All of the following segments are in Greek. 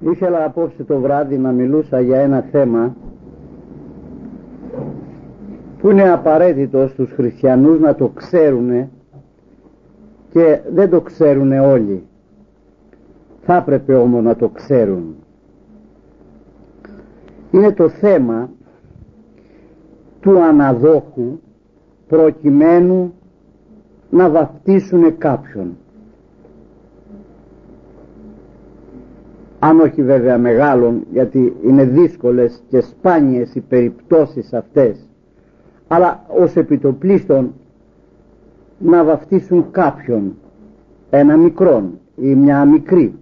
Ήθελα απόψε το βράδυ να μιλούσα για ένα θέμα που είναι απαραίτητο στους χριστιανούς να το ξέρουν και δεν το ξέρουν όλοι. Θα έπρεπε όμως να το ξέρουν. Είναι το θέμα του αναδόχου προκειμένου να βαπτίσουν κάποιον. Αν όχι βέβαια μεγάλων, γιατί είναι δύσκολες και σπάνιες οι περιπτώσεις αυτές, αλλά ως επιτοπλίστων να βαπτίσουν κάποιον, ένα μικρόν ή μια μικρή.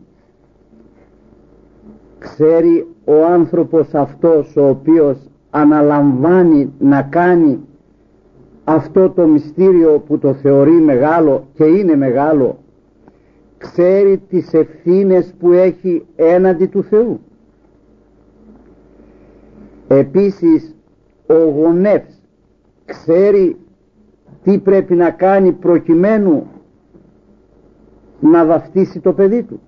Ξέρει ο άνθρωπος αυτός ο οποίος αναλαμβάνει να κάνει αυτό το μυστήριο που το θεωρεί μεγάλο και είναι μεγάλο, ξέρει τις ευθύνες που έχει έναντι του Θεού. Επίσης ο γονεύς ξέρει τι πρέπει να κάνει προκειμένου να βαφτίσει το παιδί του.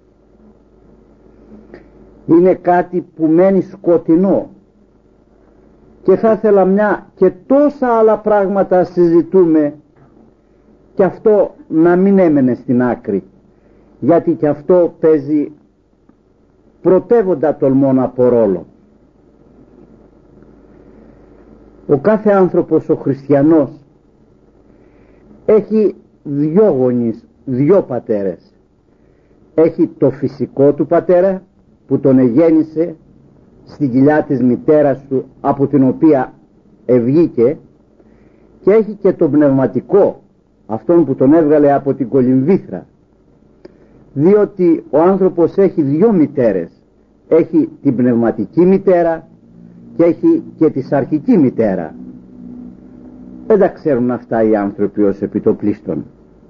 Είναι κάτι που μένει σκοτεινό και θα ήθελα μια και τόσα άλλα πράγματα συζητούμε και αυτό να μην έμενε στην άκρη, γιατί και αυτό παίζει πρωτεύοντα τολμώ να πω ρόλο. Ο κάθε άνθρωπος ο χριστιανός έχει δυο γονείς, δυο πατέρες. Έχει το φυσικό του πατέρα που τον εγέννησε στην κοιλιά της μητέρας του, από την οποία ευγήκε, και έχει και τον πνευματικό, αυτόν που τον έβγαλε από την κολυμβήθρα, διότι ο άνθρωπος έχει δυο μητέρες. Έχει την πνευματική μητέρα και έχει και τη σαρκική μητέρα. Δεν τα ξέρουν αυτά οι άνθρωποι ως επιτοπλίστων.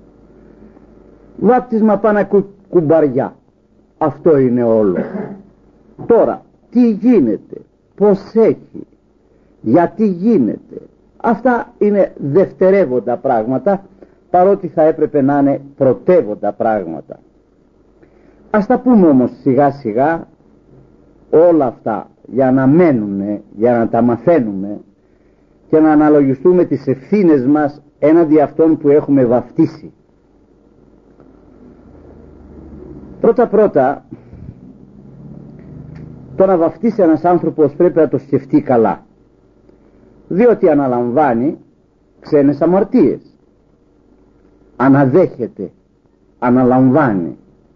Βάπτισμα πάνω κουμπαριά, αυτό είναι όλο. Τώρα τι γίνεται, πως έχει, γιατί γίνεται, αυτά είναι δευτερεύοντα πράγματα, παρότι θα έπρεπε να είναι πρωτεύοντα πράγματα. Ας τα πούμε όμως σιγά σιγά όλα αυτά, για να μένουμε, για να τα μαθαίνουμε και να αναλογιστούμε τις ευθύνες μας έναντι αυτών που έχουμε βαφτίσει. Πρώτα το να βαφτίσει ένας άνθρωπος πρέπει να το σκεφτεί καλά, διότι αναλαμβάνει ξένες αμαρτίες, αναδέχεται, αναλαμβάνει,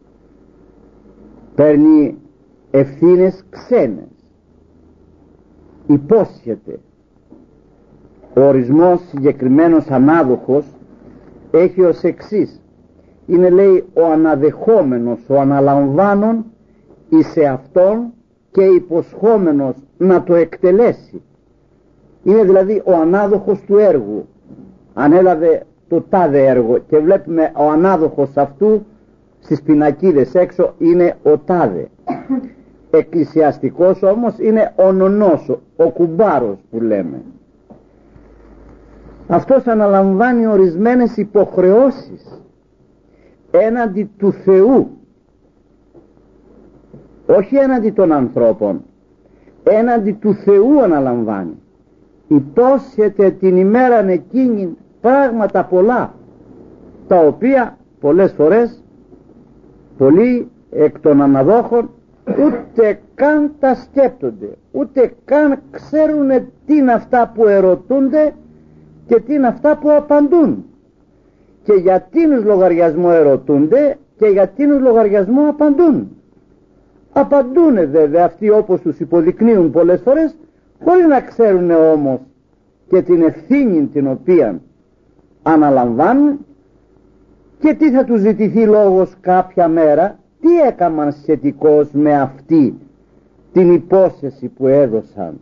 παίρνει ευθύνες ξένες, υπόσχεται. Ο ορισμός συγκεκριμένος ανάδοχος έχει ως εξής: είναι, λέει, ο αναδεχόμενος, ο αναλαμβάνων εις εαυτόν και υποσχόμενος να το εκτελέσει. Είναι δηλαδή ο ανάδοχος του έργου. Ανέλαβε το τάδε έργο και βλέπουμε ο ανάδοχος αυτού στις πινακίδες έξω είναι ο τάδε. Εκκλησιαστικός όμως είναι ο νονός, ο κουμπάρος που λέμε. Αυτός αναλαμβάνει ορισμένες υποχρεώσεις έναντι του Θεού, όχι έναντι των ανθρώπων, έναντι του Θεού αναλαμβάνει. Υπόσχεται την ημέραν εκείνη πράγματα πολλά, τα οποία πολλές φορές πολλοί εκ των αναδόχων ούτε καν τα σκέπτονται, ούτε καν ξέρουν τι είναι αυτά που ερωτούνται και τι είναι αυτά που απαντούν, και για τίνους λογαριασμό ερωτούνται και για τίνους λογαριασμό απαντούν. Απαντούν βέβαια αυτοί όπως τους υποδεικνύουν πολλές φορές, χωρίς να ξέρουν όμως και την ευθύνη την οποία αναλαμβάνουν και τι θα τους ζητηθεί λόγος κάποια μέρα, τι έκαναν σχετικώς με αυτή την υπόσχεση που έδωσαν.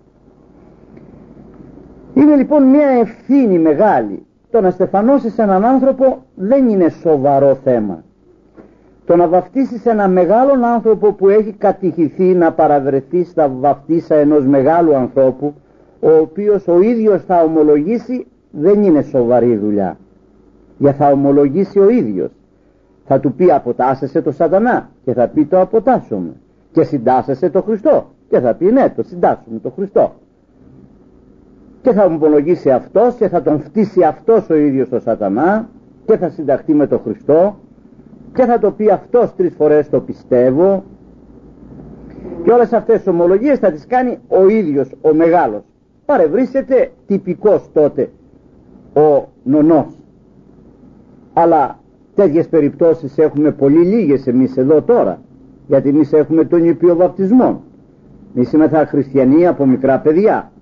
Είναι λοιπόν μια ευθύνη μεγάλη. Το να στεφανώσεις έναν άνθρωπο δεν είναι σοβαρό θέμα. Το να βαφτίσεις έναν μεγάλον άνθρωπο που έχει κατηχηθεί να παραβρεθεί στα βαφτίσα ενός μεγάλου ανθρώπου, ο οποίος ο ίδιος θα ομολογήσει, δεν είναι σοβαρή δουλειά. Για θα ομολογήσει ο ίδιος. Θα του πει αποτάσσεσαι το σατανά και θα πει το αποτάσσομαι. και συντάσσεσαι το Χριστό. Και θα πει ναι, το συντάσσουμε το Χριστό. Και θα ομολογήσει αυτός και θα τον φτύσει αυτός ο ίδιος ο σατανά και θα συνταχθεί με τον Χριστό και θα το πει αυτός 3 φορές το πιστεύω, και όλες αυτές τις ομολογίες θα τις κάνει ο ίδιος ο μεγάλος. Παρευρίσκεται τυπικός τότε ο νονός. Αλλά τέτοιες περιπτώσεις έχουμε πολύ λίγες εμείς εδώ τώρα, γιατί εμείς έχουμε τον νηπίο βαπτισμό. Εμείς είμεθα χριστιανοί από μικρά παιδιά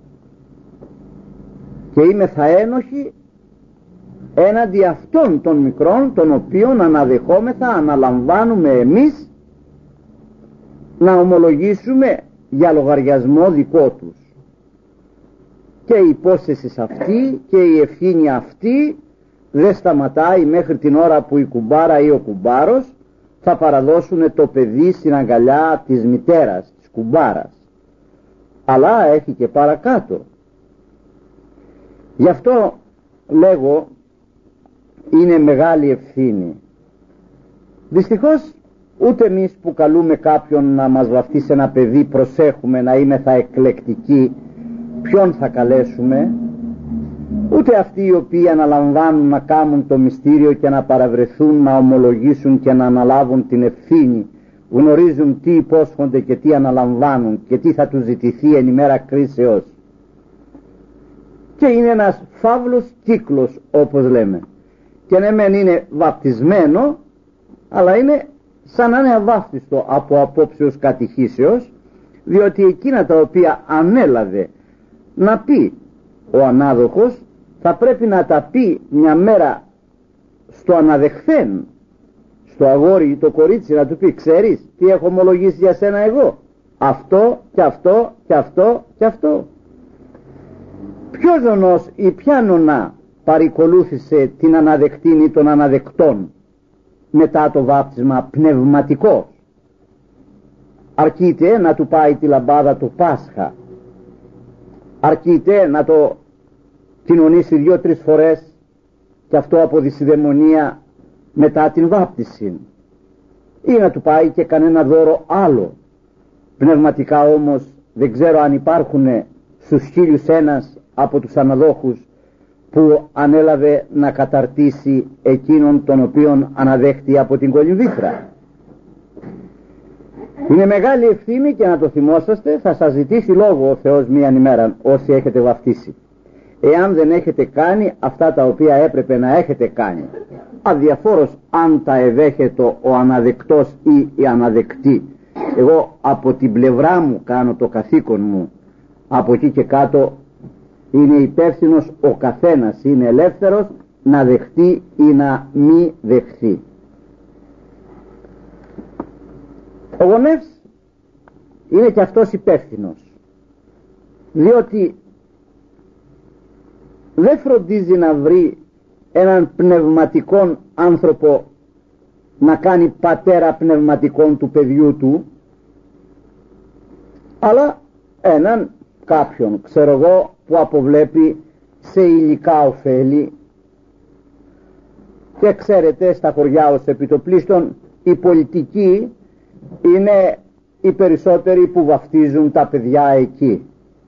και είμεθα ένοχοι έναντι αυτών των μικρών, των οποίων αναδεχόμεθα, αναλαμβάνουμε εμείς να ομολογήσουμε για λογαριασμό δικό τους. Και η υπόσχεση αυτή και η ευθύνη αυτή δεν σταματάει μέχρι την ώρα που η κουμπάρα ή ο κουμπάρος θα παραδώσουν το παιδί στην αγκαλιά της μητέρας, της κουμπάρας. Αλλά έχει και παρακάτω. Γι' αυτό λέγω είναι μεγάλη ευθύνη. Δυστυχώς ούτε εμείς που καλούμε κάποιον να μας βαφτίσει ένα παιδί προσέχουμε να είμεθα εκλεκτικοί ποιον θα καλέσουμε, ούτε αυτοί οι οποίοι αναλαμβάνουν να κάνουν το μυστήριο και να παραβρεθούν, να ομολογήσουν και να αναλάβουν την ευθύνη, γνωρίζουν τι υπόσχονται και τι αναλαμβάνουν και τι θα τους ζητηθεί εν ημέρα κρίσεως. Και είναι ένας φαύλος κύκλος, όπως λέμε, και ναι μεν είναι βαπτισμένο, αλλά είναι σαν να είναι αβάφτιστο από απόψεως κατηχήσεως, διότι εκείνα τα οποία ανέλαβε να πει ο ανάδοχος θα πρέπει να τα πει μια μέρα στο αναδεχθέν, στο αγόρι ή το κορίτσι, να του πει ξέρεις τι έχω ομολογήσει για σένα εγώ, αυτό και αυτό και αυτό και αυτό. Ποιος νονός ή ποια νονά παρικολούθησε την αναδεκτήνη των αναδεκτών μετά το βάπτισμα πνευματικός? Αρκείται να του πάει τη λαμπάδα του Πάσχα, αρκείται να το κοινωνήσει 2-3 φορές και αυτό από δυσιδαιμονία μετά την βάπτιση, ή να του πάει και κανένα δώρο άλλο. Πνευματικά όμως δεν ξέρω αν υπάρχουν στους 1001 από τους αναδόχους που ανέλαβε να καταρτήσει εκείνον τον οποίον αναδέχτη από την κολυμβήθρα. Είναι μεγάλη ευθύνη και να το θυμόσαστε, θα σας ζητήσει λόγο ο Θεός μίαν ημέρα όσοι έχετε βαφτίσει, εάν δεν έχετε κάνει αυτά τα οποία έπρεπε να έχετε κάνει, αδιαφόρος αν τα ευέχεται ο αναδεκτός ή η αναδεκτή. Εγώ από την πλευρά μου κάνω το καθήκον μου, από εκεί και κάτω είναι υπεύθυνος ο καθένας, είναι ελεύθερος να δεχτεί ή να μη δεχθεί. Ο γονεύς είναι και αυτός υπεύθυνος, διότι δεν φροντίζει να βρει έναν πνευματικόν άνθρωπο να κάνει πατέρα πνευματικών του παιδιού του, αλλά έναν κάποιον, ξέρω εγώ, που αποβλέπει σε υλικά ωφέλη. Και ξέρετε, στα χωριά ως επιτοπλίστων οι πολιτικοί είναι οι περισσότεροι που βαφτίζουν τα παιδιά εκεί.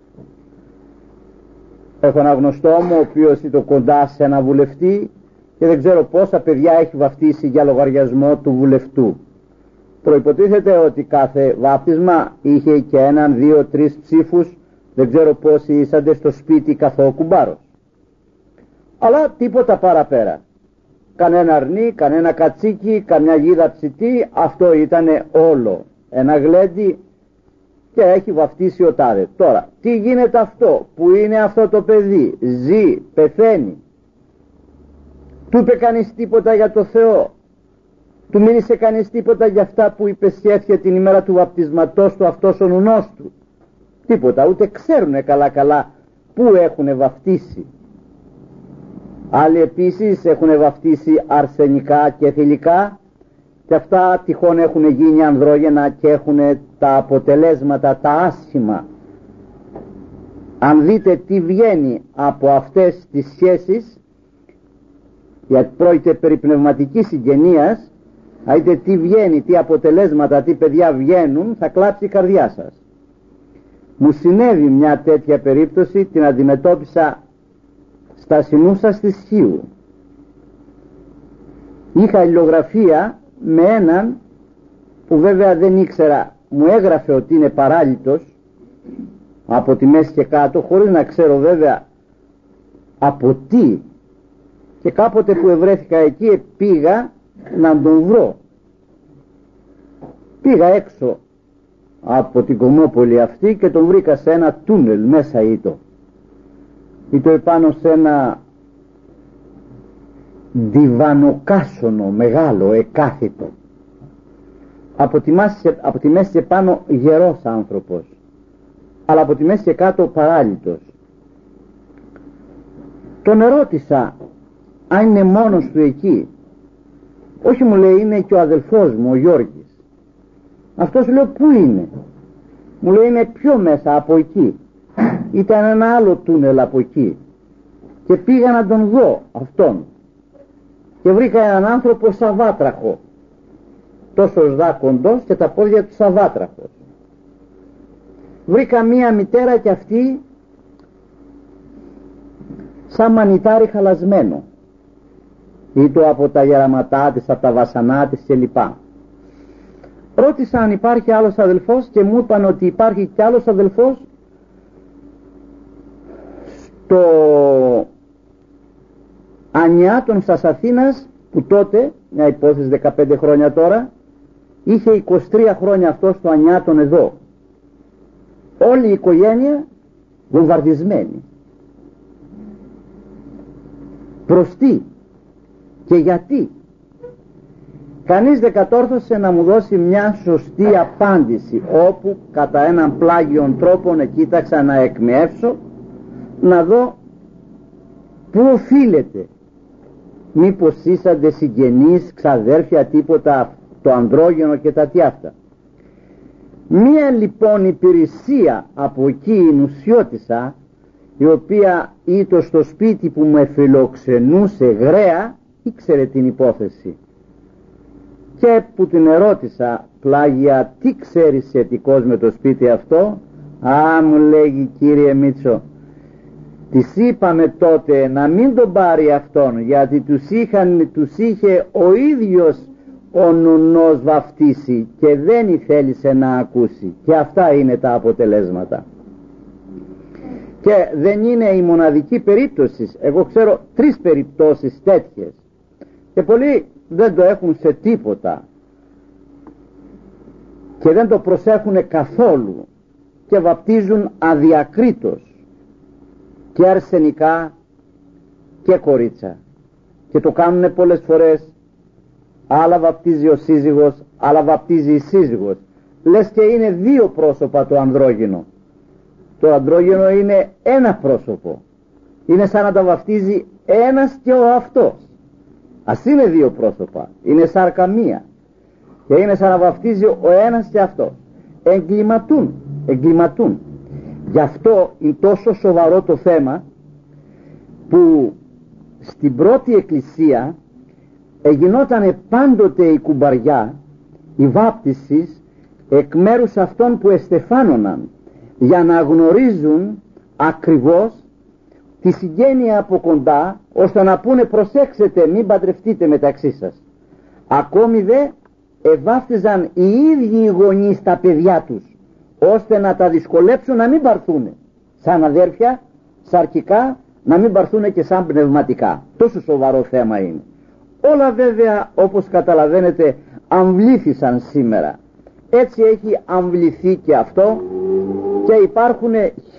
Έχω ένα γνωστό μου ο οποίος ήταν κοντά σε ένα βουλευτή και δεν ξέρω πόσα παιδιά έχει βαφτίσει για λογαριασμό του βουλευτού. Προϋποτίθεται ότι κάθε βάπτισμα είχε και 1, 2, 3 ψήφους, δεν ξέρω πόσοι ήσανται στο σπίτι καθό κουμπάρος. Αλλά τίποτα παραπέρα. Κανένα αρνί, κανένα κατσίκι, καμιά γίδα ψητή, αυτό ήτανε όλο. Ένα γλέντι και έχει βαφτίσει ο τάδε. Τώρα, τι γίνεται αυτό, που είναι αυτό το παιδί, ζει, πεθαίνει, του είπε κανείς τίποτα για το Θεό, του μίλησε κανείς τίποτα για αυτά που υπεσχέθηκε την ημέρα του βαπτισματός του αυτός ο νουνός του? Τίποτα, ούτε ξέρουνε καλά που έχουνε βαφτίσει. Άλλοι επίσης έχουνε βαφτίσει αρσενικά και θηλυκά και αυτά τυχόν έχουν γίνει ανδρόγενα και έχουν τα αποτελέσματα τα άσχημα. Αν δείτε τι βγαίνει από αυτές τις σχέσεις, γιατί πρόκειται περί πνευματικής συγγενείας, είτε τι βγαίνει, τι αποτελέσματα, τι παιδιά βγαίνουν, θα κλάψει η καρδιά σας. Μου συνέβη μια τέτοια περίπτωση, την αντιμετώπισα στα Συνούσα στη Σχίου. Είχα αλληλογραφία με έναν που βέβαια δεν ήξερα, μου έγραφε ότι είναι παράλυτος από τη μέση και κάτω, χωρίς να ξέρω βέβαια από τι, και κάποτε που ευρέθηκα εκεί πήγα να τον βρω. Πήγα έξω από την Κομμόπολη αυτή και τον βρήκα σε ένα τούνελ μέσα ήτο επάνω σε ένα διβανοκάσονο μεγάλο εκάθιτο, από τη μέση και πάνω γερός άνθρωπος, αλλά από τη μέση και κάτω παράλυτος. Τον ερώτησα αν είναι μόνος του εκεί. Όχι, μου λέει, είναι και ο αδελφός μου ο Γιώργης. Αυτός, λέω, πού είναι? Μου λέει, είναι πιο μέσα από εκεί. Ήταν ένα άλλο τούνελ από εκεί και πήγα να τον δω αυτόν και βρήκα έναν άνθρωπο σαβάτραχο, τόσο κοντός και τα πόδια του σαβάτραχος. Βρήκα μία μητέρα και αυτή σαν μανιτάρι χαλασμένο, ήτο από τα γεραματά της, από τα βασανά της κλπ. Ρώτησα αν υπάρχει άλλος αδελφός και μου είπαν ότι υπάρχει κι άλλος αδελφός στο Ανιάτων της Αθήνας, που τότε, μια υπόθεση 15 χρόνια τώρα, είχε 23 χρόνια αυτό στο Ανιάτων εδώ. Όλη η οικογένεια βομβαρδισμένη. Προς τι και γιατί? Κανείς δεν κατόρθωσε να μου δώσει μια σωστή απάντηση, όπου κατά έναν πλάγιον τρόπο κοίταξα να εκμεύσω, να δω πού οφείλεται. Μήπως ήσαντε συγγενείς, ξαδέρφια, τίποτα, το ανδρόγενο και τα τι αυτά. Μία λοιπόν υπηρεσία από εκεί η νουσιώτισσα, η οποία ήτο στο σπίτι που με φιλοξενούσε γραία, ήξερε την υπόθεση. Και που την ερώτησα, πλάγια, τι ξέρεις σχετικώς με το σπίτι αυτό? Α, μου λέγει, κύριε Μίτσο, της είπαμε τότε να μην τον πάρει αυτόν, γιατί τους είχε ο ίδιος ο νουνός βαφτίσει και δεν ήθελησε να ακούσει, και αυτά είναι τα αποτελέσματα. Και δεν είναι η μοναδική περίπτωση. Εγώ ξέρω 3 περιπτώσεις τέτοιες και πολλοί δεν το έχουν σε τίποτα και δεν το προσέχουν καθόλου και βαπτίζουν αδιακρίτως και αρσενικά και κορίτσα, και το κάνουν πολλές φορές. Άλλα βαπτίζει ο σύζυγος, άλλα βαπτίζει η σύζυγος, λες και είναι 2 πρόσωπα το ανδρόγυνο. Το ανδρόγυνο είναι ένα πρόσωπο, είναι σαν να τα βαπτίζει ένας και ο αυτός. Ας είναι 2 πρόσωπα, είναι σάρκα μία, και είναι σαν να βαπτίζει ο ένας και αυτός. Εγκληματούν. Γι' αυτό είναι τόσο σοβαρό το θέμα που στην πρώτη εκκλησία γινόταν πάντοτε η κουμπαριά, η βάπτιση εκ μέρους αυτών που εστεφάνωναν, για να γνωρίζουν ακριβώς τη συγγένεια από κοντά, ώστε να πούνε προσέξτε, μην παντρευτείτε μεταξύ σας. Ακόμη δε ευάφτιζαν οι ίδιοι οι γονείς τα παιδιά τους, ώστε να τα δυσκολέψουν να μην πάρθουν σαν αδέρφια, σαρκικά, να μην πάρθουν και σαν πνευματικά. Τόσο σοβαρό θέμα είναι. Όλα βέβαια, όπως καταλαβαίνετε, αμβλήθησαν σήμερα. Έτσι έχει αμβληθεί και αυτό, και υπάρχουν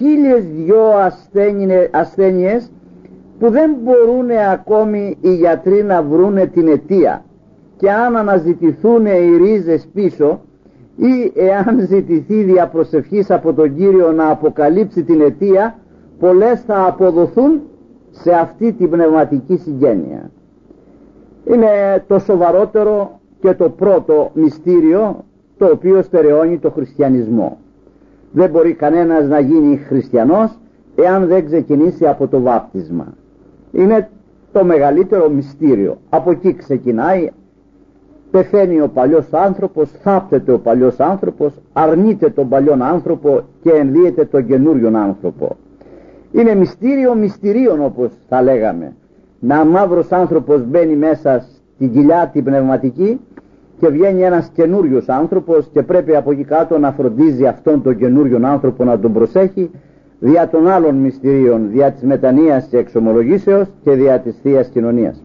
1002 ασθένειες που δεν μπορούν ακόμη οι γιατροί να βρούνε την αιτία, και αν αναζητηθούν οι ρίζες πίσω, ή εάν ζητηθεί διαπροσευχής από τον Κύριο να αποκαλύψει την αιτία, πολλές θα αποδοθούν σε αυτή την πνευματική συγγένεια. Είναι το σοβαρότερο και το πρώτο μυστήριο το οποίο στερεώνει το χριστιανισμό. Δεν μπορεί κανένας να γίνει χριστιανός εάν δεν ξεκινήσει από το βάπτισμα. Είναι το μεγαλύτερο μυστήριο. Από εκεί ξεκινάει Πεθαίνει ο παλιός άνθρωπος, θάπτεται ο παλιός άνθρωπος, αρνείται τον παλιόν άνθρωπο και ενδύεται τον καινούριον άνθρωπο. Είναι μυστήριο μυστηρίων, όπως θα λέγαμε. Ένα μαύρος άνθρωπος μπαίνει μέσα στην κοιλιά την πνευματική και βγαίνει ένας καινούριος άνθρωπος και πρέπει από εκεί κάτω να φροντίζει αυτόν τον καινούριον άνθρωπο, να τον προσέχει δια των άλλων μυστηρίων, δια της μετανοίας και εξομολογήσεως και δια της Θείας Κοινωνίας.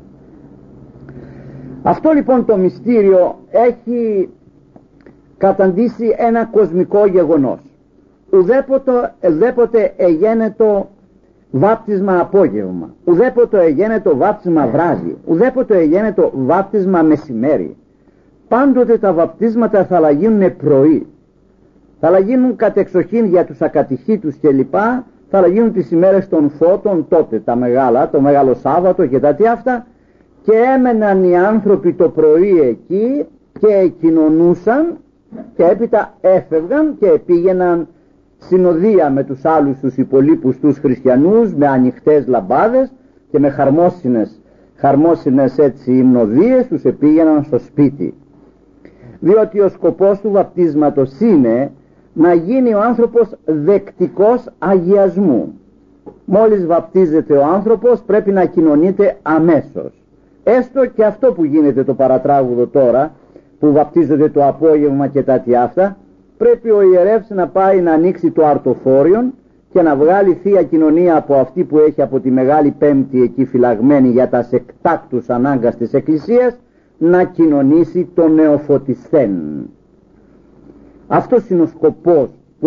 Αυτό λοιπόν το μυστήριο έχει καταντήσει ένα κοσμικό γεγονός. Ουδέποτε εγένετο βάπτισμα απόγευμα, ουδέποτε εγένετο βάπτισμα βράδυ, ουδέποτε εγένετο βάπτισμα μεσημέρι. Πάντοτε τα βαπτίσματα θα γίνουν πρωί, θα γίνουν κατεξοχήν για τους ακατηχήτους κλπ. Θα γίνουν τις ημέρες των φώτων τότε, τα μεγάλα, το Μεγάλο Σάββατο και τα τι αυτά, και έμεναν οι άνθρωποι το πρωί εκεί και κοινωνούσαν και έπειτα έφευγαν και πήγαιναν συνοδεία με τους άλλους τους υπολείπους τους χριστιανούς, με ανοιχτές λαμπάδες και με χαρμόσυνες έτσι υμνοδίες, τους επήγαιναν στο σπίτι. Διότι ο σκοπός του βαπτίσματος είναι να γίνει ο άνθρωπος δεκτικός αγιασμού. Μόλις βαπτίζεται ο άνθρωπος πρέπει να κοινωνείται αμέσως. Έστω και αυτό που γίνεται το παρατράγουδο τώρα, που βαπτίζονται το απόγευμα και τα τι αυτά, πρέπει ο ιερεύς να πάει να ανοίξει το αρτοφόριον και να βγάλει θεία κοινωνία από αυτή που έχει από τη Μεγάλη Πέμπτη εκεί φυλαγμένη για τα εκτάκτους ανάγκας της Εκκλησίας, να κοινωνήσει τον νεοφωτισθέν. Αυτός είναι ο σκοπός που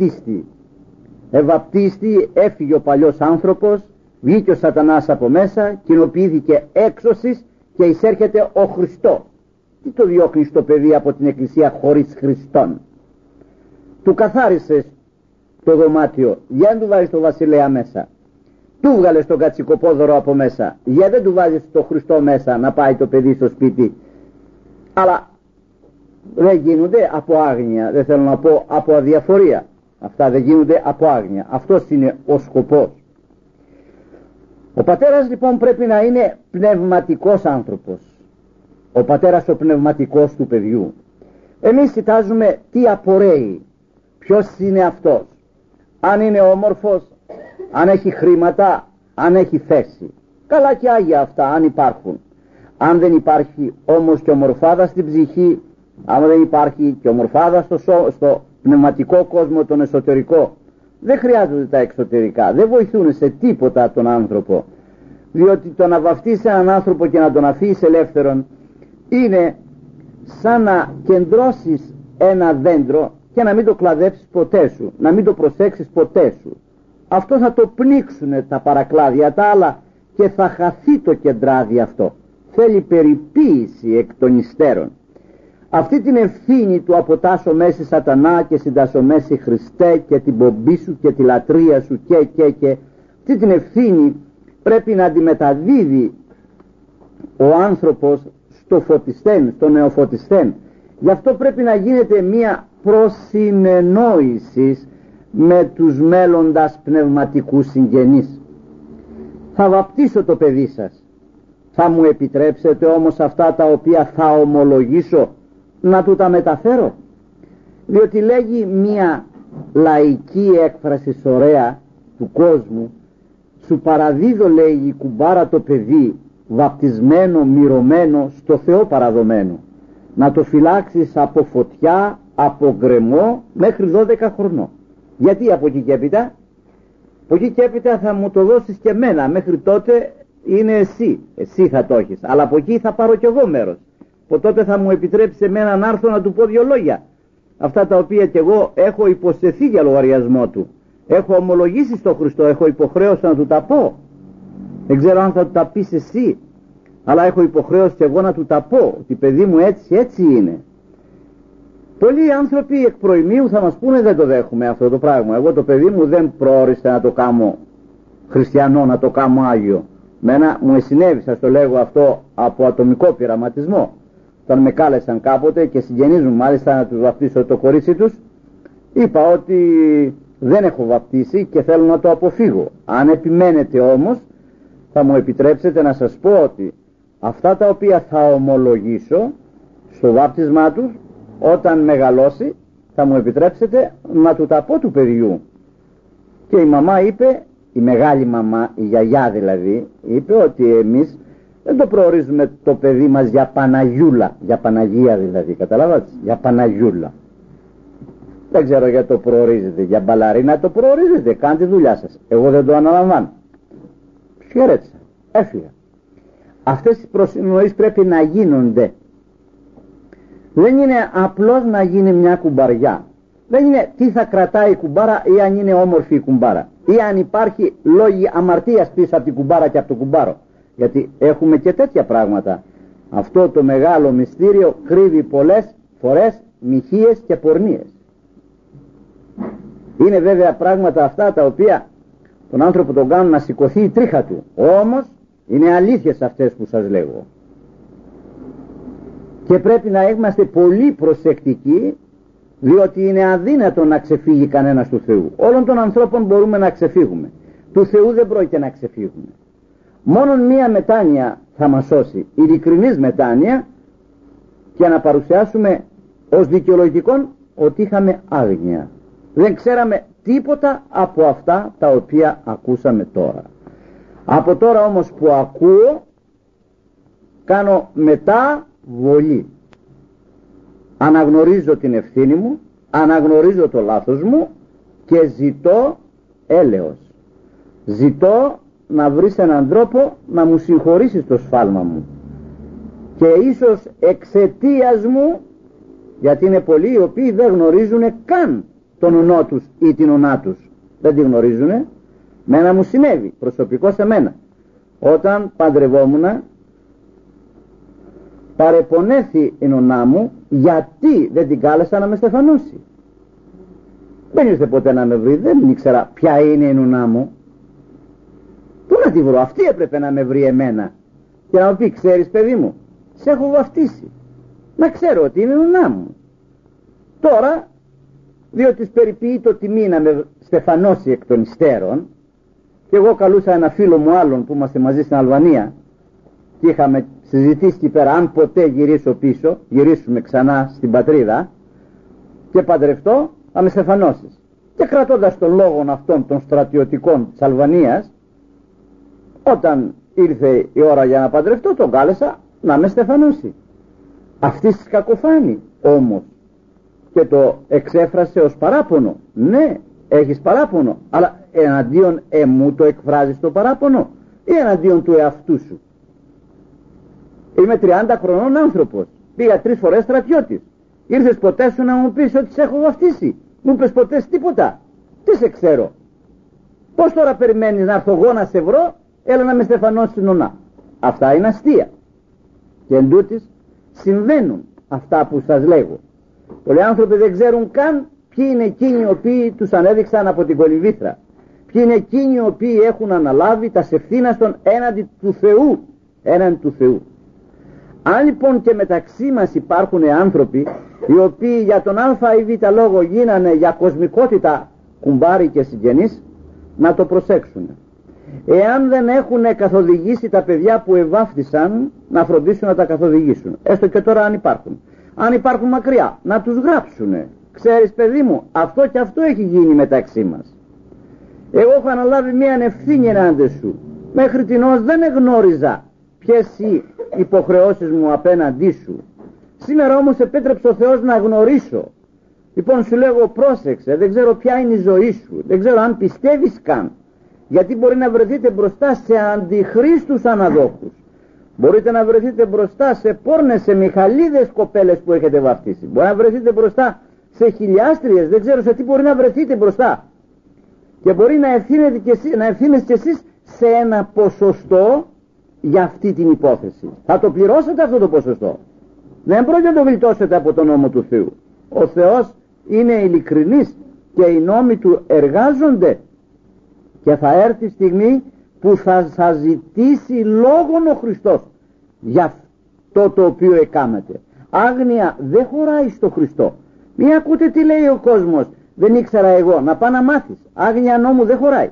ευαπτίστη, έφυγε ο παλιός άνθρωπος, βγήκε ο σατανάς από μέσα, κοινοποιήθηκε έξωσης και εισέρχεται ο Χριστός. Τι το διώχνεις το παιδί από την Εκκλησία χωρίς Χριστόν? Του καθάρισες το δωμάτιο, για δεν του βάζεις το βασιλέα μέσα. Του βγάλες τον κατσικοπόδωρο από μέσα, για δεν του βάζεις το Χριστό μέσα να πάει το παιδί στο σπίτι. Αλλά δεν γίνονται από άγνοια, δεν θέλω να πω από αδιαφορία. Αυτά δεν γίνονται από άγνοια. Αυτός είναι ο σκοπός. Ο πατέρας λοιπόν πρέπει να είναι πνευματικός άνθρωπος. Ο πατέρας ο πνευματικός του παιδιού. Εμείς κοιτάζουμε τι απορρέει. Ποιος είναι αυτός? Αν είναι όμορφος, αν έχει χρήματα, αν έχει θέση. Καλά και άγια αυτά αν υπάρχουν. Αν δεν υπάρχει όμως και ομορφάδα στην ψυχή, αν δεν υπάρχει και ομορφάδα στο πνευματικό κόσμο τον εσωτερικό, δεν χρειάζονται τα εξωτερικά, δεν βοηθούν σε τίποτα τον άνθρωπο. Διότι το να βαφτίσεις έναν άνθρωπο και να τον αφήσεις ελεύθερον είναι σαν να κεντρώσεις ένα δέντρο και να μην το κλαδέψεις ποτέ σου, να μην το προσέξεις ποτέ σου. Αυτό θα το πνίξουνε τα παρακλάδια τα άλλα και θα χαθεί το κεντράδι αυτό. Θέλει περιποίηση εκ των υστέρων. Αυτή την ευθύνη του αποτάσω μέση σατανά και συντάσω μέση Χριστέ και την πομπή σου και τη λατρεία σου και αυτή την ευθύνη πρέπει να αντιμεταδίδει ο άνθρωπος στο φωτιστέν, στο νεοφωτιστέν. Γι' αυτό πρέπει να γίνεται μια προσυνεννόηση με τους μέλλοντας πνευματικούς συγγενείς. Θα βαπτίσω το παιδί σας. Θα μου επιτρέψετε όμως αυτά τα οποία θα ομολογήσω να του τα μεταφέρω? Διότι λέγει μια λαϊκή έκφραση ωραία του κόσμου, σου παραδίδω, λέει η κουμπάρα, το παιδί βαπτισμένο, μυρωμένο, στο Θεό παραδομένο, να το φυλάξεις από φωτιά, από γκρεμό μέχρι 12 χρονών. Γιατί από εκεί και έπειτα? Από εκεί και έπειτα θα μου το δώσεις και εμένα, μέχρι τότε είναι εσύ θα το έχεις, αλλά από εκεί θα πάρω κι εγώ μέρος. Από τότε θα μου επιτρέψει εμένα να έρθω να του πω δύο λόγια, αυτά τα οποία κι εγώ έχω υποσχεθεί για λογαριασμό του, έχω ομολογήσει στον Χριστό, έχω υποχρέωση να του τα πω. Δεν ξέρω αν θα του τα πεις εσύ, αλλά έχω υποχρέωση κι εγώ να του τα πω, ότι παιδί μου έτσι είναι. Πολλοί άνθρωποι εκ προημίου θα μας πούνε δεν το δέχομαι αυτό το πράγμα. Εγώ το παιδί μου δεν προόρισε να το κάνω χριστιανό, να το κάνω Άγιο. Μένα μου συνέβη, σας το λέγω αυτό από ατομικό πειραματισμό. Όταν με κάλεσαν κάποτε και συγγενείς μου μάλιστα να τους βαπτίσω το κορίτσι τους, είπα ότι δεν έχω βαπτίσει και θέλω να το αποφύγω. Αν επιμένετε όμως, θα μου επιτρέψετε να σας πω ότι αυτά τα οποία θα ομολογήσω στο βάπτισμά του, όταν μεγαλώσει, θα μου επιτρέψετε να του τα πω του παιδιού. Και η μαμά είπε, η μεγάλη μαμά, η γιαγιά δηλαδή, είπε ότι εμείς δεν το προορίζουμε το παιδί μας για Παναγιούλα, για Παναγία δηλαδή, καταλάβατε, για Παναγιούλα. Δεν ξέρω γιατί το προορίζετε, για μπαλαρίνα το προορίζετε, κάντε τη δουλειά σας. Εγώ δεν το αναλαμβάνω. Χαιρέτησα, έφυγα. Αυτές οι προσυνοήσεις πρέπει να γίνονται. Δεν είναι απλώς να γίνει μια κουμπαριά. Δεν είναι τι θα κρατάει η κουμπάρα ή αν είναι όμορφη η κουμπάρα. Ή αν υπάρχει λόγοι αμαρτίας πίσω από την κουμπάρα και από τον κουμπάρο. Γιατί έχουμε και τέτοια πράγματα. Αυτό το μεγάλο μυστήριο κρύβει πολλές φορές μοιχείες και πορνίες. Είναι βέβαια πράγματα αυτά τα οποία τον άνθρωπο τον κάνουν να σηκωθεί η τρίχα του. Όμως είναι αλήθειες αυτές που σας λέγω. Και πρέπει να είμαστε πολύ προσεκτικοί, διότι είναι αδύνατο να ξεφύγει κανένας του Θεού. Όλων των ανθρώπων μπορούμε να ξεφύγουμε. Του Θεού δεν πρόκειται να ξεφύγουμε. Μόνον μία μετάνοια θα μας σώσει, ειλικρινής μετάνοια, και να παρουσιάσουμε ως δικαιολογικόν ότι είχαμε άγνοια. Δεν ξέραμε τίποτα από αυτά τα οποία ακούσαμε τώρα. Από τώρα όμως που ακούω, κάνω μεταβολή. Αναγνωρίζω την ευθύνη μου, αναγνωρίζω το λάθος μου και ζητώ έλεος. Ζητώ να βρεις έναν τρόπο να μου συγχωρήσεις το σφάλμα μου. Και ίσως εξαιτίας μου, γιατί είναι πολλοί οι οποίοι δεν γνωρίζουν καν τον ουνό τους ή την ουνά τους. Δεν τη γνωρίζουν. Μένα μου συνέβη, προσωπικό σε μένα. Όταν παντρευόμουνα, παρεπονέθη η νονά μου γιατί δεν την κάλεσα να με στεφανώσει. Δεν ήρθε ποτέ να με βρει, δεν ήξερα ποια είναι η νονά μου. Πού να τη βρω, αυτή έπρεπε να με βρει εμένα και να μου πει, ξέρεις παιδί μου, σε έχω βαφτίσει, να ξέρω ότι είναι η νονά μου. Τώρα, διότι περιποιεί το τιμή να με στεφανώσει εκ των υστέρων, και εγώ καλούσα ένα φίλο μου άλλον που είμαστε μαζί στην Αλβανία και είχαμε συζητήσει εκεί πέρα, αν ποτέ γυρίσω πίσω, γυρίσουμε ξανά στην πατρίδα και παντρευτώ, θα με στεφανώσεις. Και κρατώντας τον λόγο αυτών των στρατιωτικών της Αλβανίας, όταν ήρθε η ώρα για να παντρευτώ, τον κάλεσα να με στεφανώσει. Αυτής της κακοφάνη όμως και το εξέφρασε ως παράπονο. Ναι, έχεις παράπονο, αλλά εναντίον εμού το εκφράζεις το παράπονο ή εναντίον του εαυτού σου? Είμαι 30 χρονών άνθρωπος, πήγα 3 φορές στρατιώτης. Ήρθες ποτέ σου να μου πεις ότι σε έχω βαφτίσει? Μου πες ποτέ τίποτα? Τι σε ξέρω? Πώς τώρα περιμένεις να έρθω εγώ να σε βρω? Έλα να με στεφανώσεις νονά. Αυτά είναι αστεία. Και εν τούτης συμβαίνουν αυτά που σας λέγω. Πολλοί άνθρωποι δεν ξέρουν καν ποιοι είναι εκείνοι οι οποίοι τους ανέδειξαν από την κολυμβήθρα. Ποιοι είναι εκείνοι οι οποίοι έχουν αναλάβει τα ευθύνας των έναντι του Θεού. Έναντι του Θεού. Αν λοιπόν και μεταξύ μας υπάρχουν άνθρωποι οι οποίοι για τον α ή β λόγο γίνανε για κοσμικότητα κουμπάρι και συγγενείς, να το προσέξουν. Εάν δεν έχουν καθοδηγήσει τα παιδιά που ευάφτισαν, να φροντίσουν να τα καθοδηγήσουν. Έστω και τώρα αν υπάρχουν. Αν υπάρχουν μακριά, να τους γράψουνε. Ξέρεις παιδί μου, αυτό και αυτό έχει γίνει μεταξύ μας. Εγώ έχω αναλάβει μια ευθύνη ενάντια σου. Μέχρι τινός δεν εγνώριζα ποιες οι υποχρεώσεις μου απέναντί σου. Σήμερα όμως επέτρεψε ο Θεός να γνωρίσω. Λοιπόν σου λέγω, πρόσεξε, δεν ξέρω ποια είναι η ζωή σου, δεν ξέρω αν πιστεύεις καν, γιατί μπορεί να βρεθείτε μπροστά σε αντιχρίστους αναδόχους. Μπορείτε να βρεθείτε μπροστά σε πόρνες, σε μιχαλίδες κοπέλες που έχετε βαφτίσει. Μπορεί να βρεθείτε μπροστά σε χιλιάστριες, δεν ξέρω σε τι μπορεί να βρεθείτε μπροστά. Και μπορεί να ευθύνεστε κι εσείς σε ένα ποσοστό για αυτή την υπόθεση. Θα το πληρώσετε αυτό το ποσοστό. Δεν πρόκειται να το γλιτώσετε από τον νόμο του Θεού. Ο Θεός είναι ειλικρινής και οι νόμοι του εργάζονται, και θα έρθει η στιγμή που θα σας ζητήσει λόγον ο Χριστός για αυτό το οποίο εκάμετε. Άγνοια δεν χωράει στο Χριστό. Μη ακούτε τι λέει ο κόσμος, δεν ήξερα εγώ, να πά να μάθεις. Άγνοια νόμου δεν χωράει.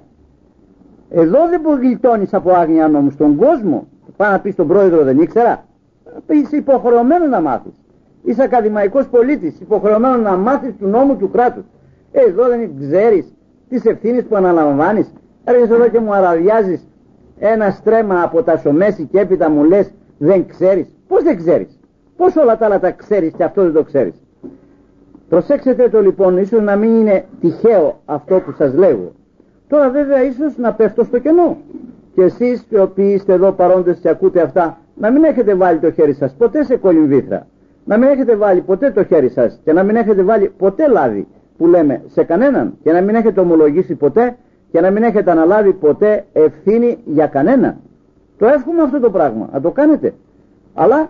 Εδώ δεν γλιτώνεις από άγνοια νόμου. Στον κόσμο πά να πεις στον πρόεδρο δεν ήξερα, είσαι υποχρεωμένο να μάθεις. Είσαι ακαδημαϊκός πολίτης, υποχρεωμένος να μάθεις του νόμου του κράτους. Εδώ δεν ξέρεις τις ευθύνες που αναλαμβάνεις? Έρχεσαι εδώ και μου αραδιάζεις ένα στρέμμα από τα σομέση και έπειτα μου λες δεν ξέρεις. Πώς δεν ξέρεις? Πώς όλα τα άλλα τα ξέρεις και αυτό δεν το ξέρεις? Προσέξτε το λοιπόν, ίσως να μην είναι τυχαίο αυτό που σας λέγω. Τώρα βέβαια ίσως να πέφτω στο κενό. Και εσείς οι οποίοι είστε εδώ παρόντες και ακούτε αυτά, να μην έχετε βάλει το χέρι σας ποτέ σε κολυμβήθρα, να μην έχετε βάλει ποτέ το χέρι σας και να μην έχετε βάλει ποτέ λάδι που λέμε σε κανέναν, και να μην έχετε ομολογήσει ποτέ και να μην έχετε αναλάβει ποτέ ευθύνη για κανένα. Το εύχομαι αυτό το πράγμα, να το κάνετε. Αλλά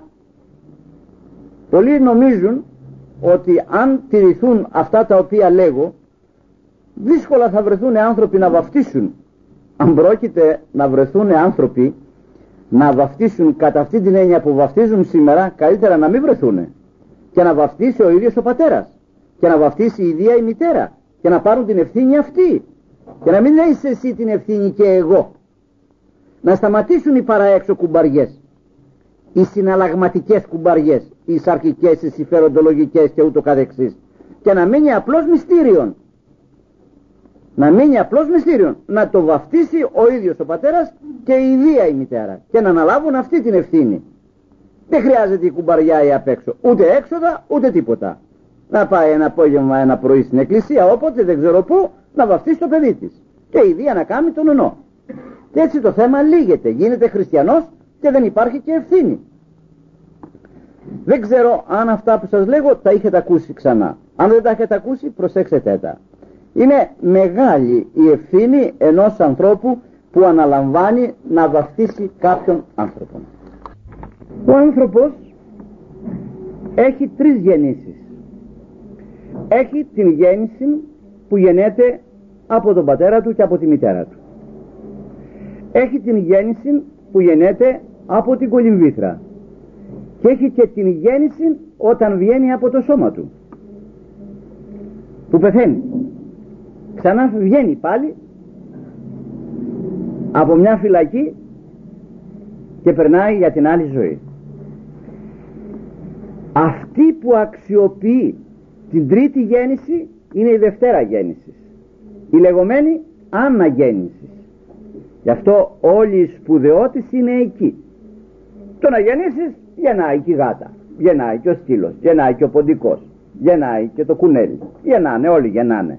πολλοί νομίζουν ότι αν τηρηθούν αυτά τα οποία λέγω, δύσκολα θα βρεθούν άνθρωποι να βαφτίσουν. Αν πρόκειται να βρεθούν άνθρωποι να βαφτίσουν κατά αυτή την έννοια που βαφτίζουν σήμερα, καλύτερα να μην βρεθούν και να βαφτίσει ο ίδιος ο πατέρας και να βαφτίσει η ίδια η μητέρα και να πάρουν την ευθύνη αυτή και να μην έχεις εσύ την ευθύνη και εγώ. Να σταματήσουν οι παραέξω κουμπαριές, οι συναλλαγματικές κουμπαριές, οι σαρκικές, οι συμφεροντολογικές και ούτω καθεξής, και να μείνει απλώς μυστήριον. Να μείνει απλώς μυστήριον, να το βαφτίσει ο ίδιος ο πατέρας και η ίδια η μητέρα και να αναλάβουν αυτή την ευθύνη. Δεν χρειάζεται η κουμπαριά ή απ' έξω, ούτε έξοδα ούτε τίποτα. Να πάει ένα απόγευμα, ένα πρωί στην εκκλησία, όποτε δεν ξέρω πού, να βαφτίσει το παιδί της και η ίδια να κάνει τον ονό. Και έτσι το θέμα λύγεται, γίνεται χριστιανός και δεν υπάρχει και ευθύνη. Δεν ξέρω αν αυτά που σας λέγω τα είχετε ακούσει ξανά. Αν δεν τα έχετε ακούσει, προσέξτε τα. Είναι μεγάλη η ευθύνη ενός ανθρώπου που αναλαμβάνει να βαφτίσει κάποιον άνθρωπο. Ο άνθρωπος έχει τρεις γεννήσεις. Έχει την γέννηση που γεννέται από τον πατέρα του και από τη μητέρα του. Έχει την γέννηση που γεννέται από την κολυμβήθρα. Και έχει και την γέννηση όταν βγαίνει από το σώμα του, που πεθαίνει. Ξανά βγαίνει πάλι από μια φυλακή και περνάει για την άλλη ζωή. Αυτή που αξιοποιεί την τρίτη γέννηση είναι η δευτέρα γέννηση, η λεγόμενη αναγέννηση. Γι' αυτό όλη η σπουδαιότης είναι εκεί. Το να γεννήσεις, γεννάει και η γάτα, γεννάει και ο σκύλος, γεννάει και ο ποντικός, γεννάει και το κουνέλι, γεννάνε, όλοι γεννάνε.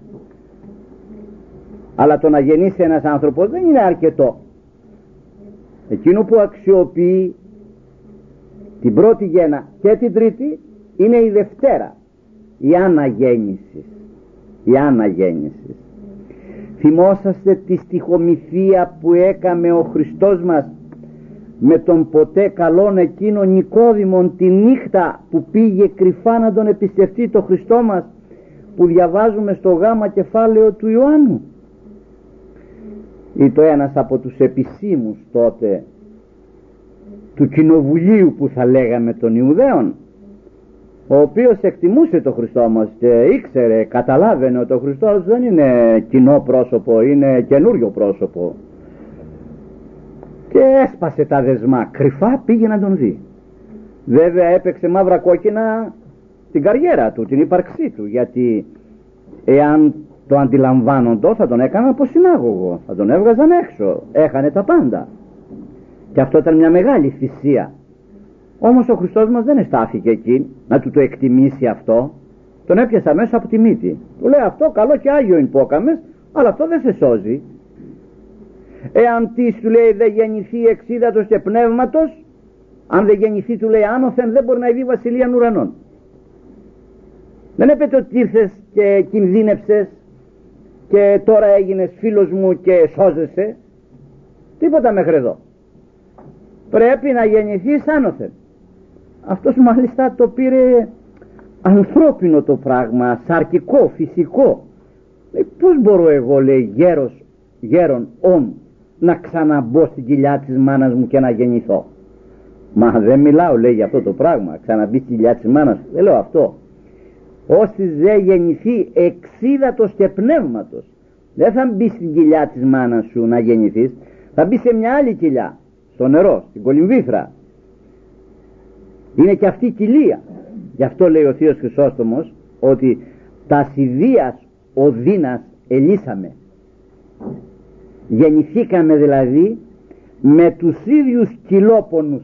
Αλλά το να γεννήσει ένας άνθρωπος δεν είναι αρκετό. Εκείνο που αξιοποιεί την πρώτη γέννα και την τρίτη είναι η δευτέρα, η αναγέννηση. Η αναγέννηση. Θυμόσαστε τη στιχομυθία που έκαμε ο Χριστός μας με τον ποτέ καλόν εκείνο Νικόδημον τη νύχτα που πήγε κρυφά να τον επισκεφτεί το Χριστό μας, που διαβάζουμε στο γάμα κεφάλαιο του Ιωάννου? Ή το ένας από τους επισήμους τότε του κοινοβουλίου που θα λέγαμε των Ιουδαίων, ο οποίος εκτιμούσε το Χριστό μας και ήξερε, καταλάβαινε ότι ο Χριστός δεν είναι κοινό πρόσωπο, είναι καινούριο πρόσωπο, και έσπασε τα δεσμά, κρυφά πήγε να τον δει. Βέβαια έπαιξε μαύρα κόκκινα την καριέρα του, την ύπαρξή του, γιατί εάν το αντιλαμβάνοντο θα τον έκαναν από συνάγωγο, θα τον έβγαζαν έξω, έχανε τα πάντα, και αυτό ήταν μια μεγάλη θυσία. Όμως ο Χριστός μας δεν εστάθηκε εκεί να του το εκτιμήσει αυτό, τον έπιασα μέσα από τη μύτη, του λέει αυτό καλό και άγιο είναι που έκαμες, αλλά αυτό δεν σε σώζει. Εάν τι, του λέει, δεν γεννηθεί εξίδατος και πνεύματος, αν δεν γεννηθεί, του λέει, άνωθεν δεν μπορεί να ειδεί βασιλείαν ουρανών. Δεν έπεται ότι ήρθες και κινδύνευσες και τώρα έγινες φίλος μου και σώζεσαι, τίποτα μέχρι εδώ. Πρέπει να γεννηθείς άνωθεν. Αυτός μάλιστα το πήρε ανθρώπινο το πράγμα, σαρκικό, φυσικό. Λέει, πώς μπορώ εγώ, λέει, γέρον ον, να ξαναμπω στην κοιλιά της μάνας μου και να γεννηθώ? Μα δεν μιλάω, λέει, για αυτό το πράγμα, ξαναμπεί στην κοιλιά της μάνας, δεν λέω αυτό. Όσοι δεν γεννηθεί εξίδατος και πνεύματος, δεν θα μπει στην κοιλιά της μάνας σου να γεννηθείς, θα μπει σε μια άλλη κοιλιά, στο νερό, στην κολυμβήθρα. Είναι και αυτή η κοιλία. Γι' αυτό λέει ο Θείος Χρυσόστομος ότι τα ιδίας οδύνας ελύσαμε. Γεννηθήκαμε δηλαδή με τους ίδιους κυλόπονους.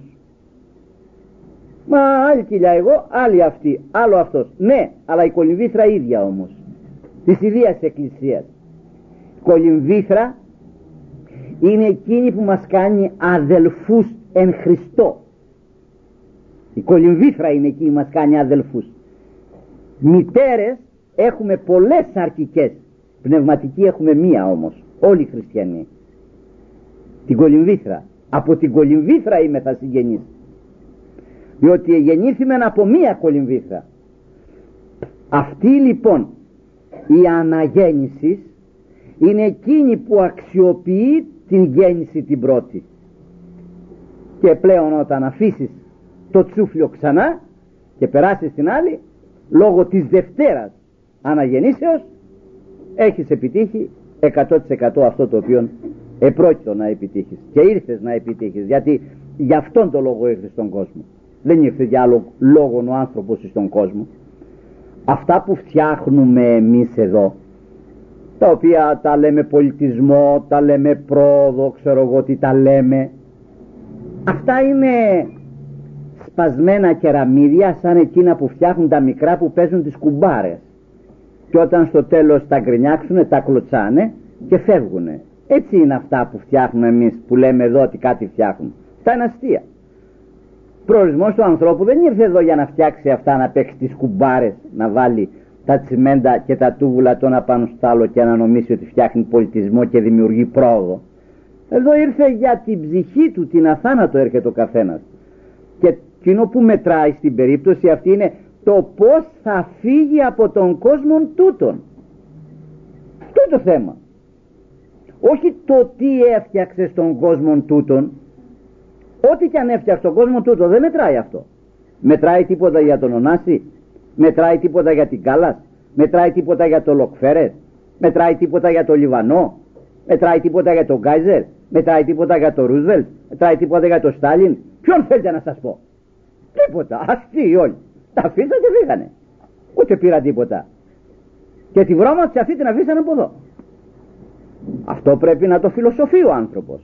Μα άλλη κοιλιά εγώ, άλλη αυτή, άλλο αυτός. Ναι, αλλά η κολυμβήθρα ίδια όμως, της ιδίας εκκλησίας. Η κολυμβήθρα είναι εκείνη που μας κάνει αδελφούς εν Χριστώ. Η κολυμβήθρα είναι εκείνη που μας κάνει αδελφούς. Μητέρες έχουμε πολλές σαρκικές, πνευματική έχουμε μία όμως, όλοι οι χριστιανοί. Την κολυμβήθρα. Από την κολυμβήθρα είμαι θα συγγενείς, διότι γεννήθημεν από μία κολυμβήθρα. Αυτή λοιπόν η αναγέννηση είναι εκείνη που αξιοποιεί την γέννηση την πρώτη. Και πλέον όταν αφήσεις το τσούφλιο ξανά και περάσεις στην άλλη, λόγω της δευτέρας αναγεννήσεως έχεις επιτύχει 100% αυτό το οποίο επρόκειτο να επιτύχεις και ήρθες να επιτύχεις, γιατί γι' αυτόν τον λόγο ήρθες στον κόσμο. Δεν ήρθε για άλλο λόγο ο άνθρωπος στον κόσμο. Αυτά που φτιάχνουμε εμείς εδώ, τα οποία τα λέμε πολιτισμό, τα λέμε πρόοδο, ξέρω εγώ τι τα λέμε, αυτά είναι σπασμένα κεραμίδια, σαν εκείνα που φτιάχνουν τα μικρά που παίζουν τις κουμπάρες και όταν στο τέλος τα γκρινιάξουνε τα κλωτσάνε και φεύγουνε. Έτσι είναι αυτά που φτιάχνουμε εμείς, που λέμε εδώ ότι κάτι φτιάχνουν. Αυτά είναι αστεία. Προορισμός του ανθρώπου δεν ήρθε εδώ για να φτιάξει αυτά, να παίξει τις κουμπάρες, να βάλει τα τσιμέντα και τα τούβουλα το ένα πάνω στο άλλο και να νομίσει ότι φτιάχνει πολιτισμό και δημιουργεί πρόοδο. Εδώ ήρθε για την ψυχή του, την αθάνατο έρχεται ο καθένας. Και εκείνο που μετράει στην περίπτωση αυτή είναι το πώς θα φύγει από τον κόσμο τούτον. Αυτό είναι το θέμα. Όχι το τι έφτιαξε στον κόσμο τούτον. Ό,τι και αν έφτιαξε τον κόσμο τούτο δεν μετράει αυτό. Μετράει τίποτα για τον Ωνάση, μετράει τίποτα για την Κάλλας, μετράει τίποτα για το Λοκφέρες, μετράει τίποτα για το Λιβανό, μετράει τίποτα για τον Γκάιζερ, μετράει τίποτα για το Ρούσβελτ, μετράει τίποτα για το Στάλιν. Ποιον θέλετε να σας πω? Τίποτα. Αυτοί όλοι τα αφήσαν και φύγανε. Ούτε πήραν τίποτα. Και τη βρώμα της αυτή την αφήσαν από εδώ. Αυτό πρέπει να το φιλοσοφεί ο άνθρωπος.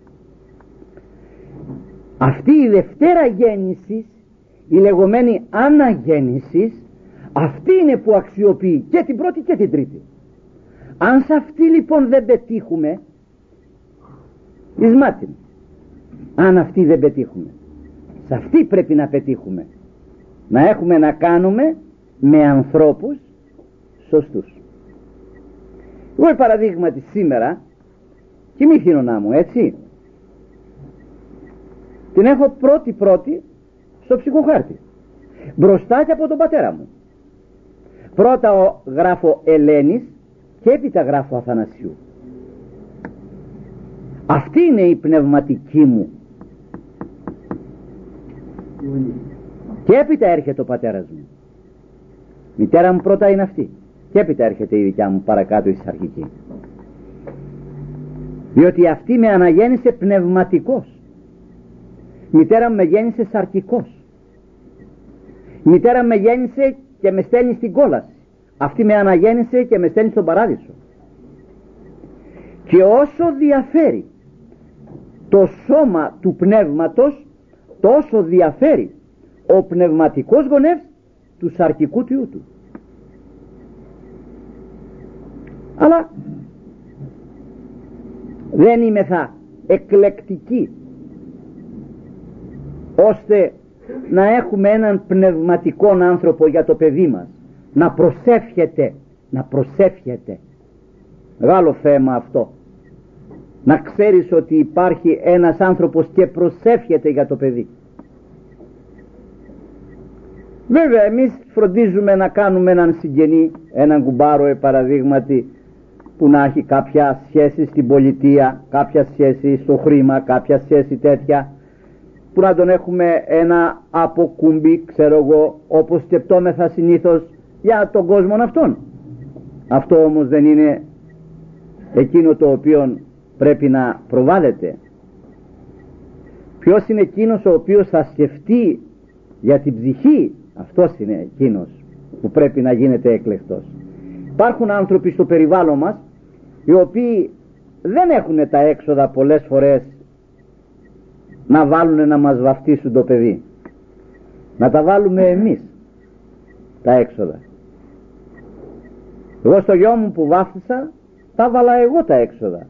Αυτή η δευτέρα γέννηση, η λεγόμενη αναγέννηση, αυτή είναι που αξιοποιεί και την πρώτη και την τρίτη. Αν σε αυτή λοιπόν δεν πετύχουμε, εις μάτιν, αν αυτή δεν πετύχουμε, σε αυτή πρέπει να πετύχουμε, να έχουμε να κάνουμε με ανθρώπους σωστούς. Εγώ παραδείγματι σήμερα, κοιμήθηνονά μου, έτσι, την έχω πρώτη στο ψυχοχάρτη, μπροστά και από τον πατέρα μου. Πρώτα γράφω Ελένης και έπειτα γράφω Αθανασίου. Αυτή είναι η πνευματική μου. Και έπειτα έρχεται ο πατέρας μου. Μητέρα μου πρώτα είναι αυτή και έπειτα έρχεται η δικιά μου παρακάτω η αρχική. Διότι αυτή με αναγέννησε πνευματικός. Μητέρα μου με γέννησε σαρκικός. Μητέρα μου με γέννησε και με στέλνει στην κόλαση. Αυτή με αναγέννησε και με στέλνει στον παράδεισο. Και όσο διαφέρει το σώμα του πνεύματος, τόσο διαφέρει ο πνευματικός γονεύς του σαρκικού του ιού του. Αλλά δεν είμεθα εκλεκτικοί ώστε να έχουμε έναν πνευματικό άνθρωπο για το παιδί μας, να προσεύχεται. Μεγάλο θέμα αυτό, να ξέρεις ότι υπάρχει ένας άνθρωπος και προσεύχεται για το παιδί. Βέβαια εμείς φροντίζουμε να κάνουμε έναν συγγενή, έναν κουμπάρο παραδείγματι, που να έχει κάποια σχέση στην πολιτεία, κάποια σχέση στο χρήμα, κάποια σχέση τέτοια, που να τον έχουμε ένα αποκούμπι, ξέρω εγώ, όπως σκεπτόμεθα συνήθως για τον κόσμο αυτόν. Αυτό όμως δεν είναι εκείνο το οποίο πρέπει να προβάλλεται. Ποιος είναι εκείνος ο οποίος θα σκεφτεί για την ψυχή Αυτός είναι εκείνος που πρέπει να γίνεται εκλεκτός. Υπάρχουν άνθρωποι στο περιβάλλον μας οι οποίοι δεν έχουν τα έξοδα πολλές φορές να βάλουν να μας βαφτίσουν το παιδί, να τα βάλουμε εμείς τα έξοδα. Εγώ στο γιο μου που βάφτισα τα βάλα εγώ τα έξοδα.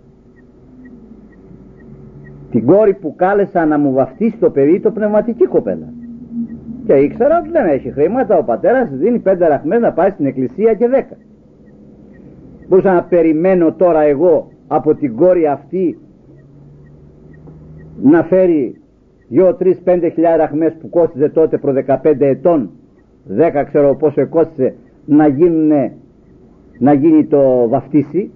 Την κόρη που κάλεσα να μου βαφτίσει το παιδί, το πνευματική κοπέλα, και ήξερα ότι δεν έχει χρήματα, ο πατέρας δίνει 5 δραχμές να πάει στην εκκλησία και 10. Μπορούσα να περιμένω τώρα εγώ από την κόρη αυτή να φέρει 2, 3, 5 χιλιάδες δραχμές που κόστιζε τότε προ 15 ετών, 10 ξέρω πόσο κόστιζε, να γίνει το βαφτίσι.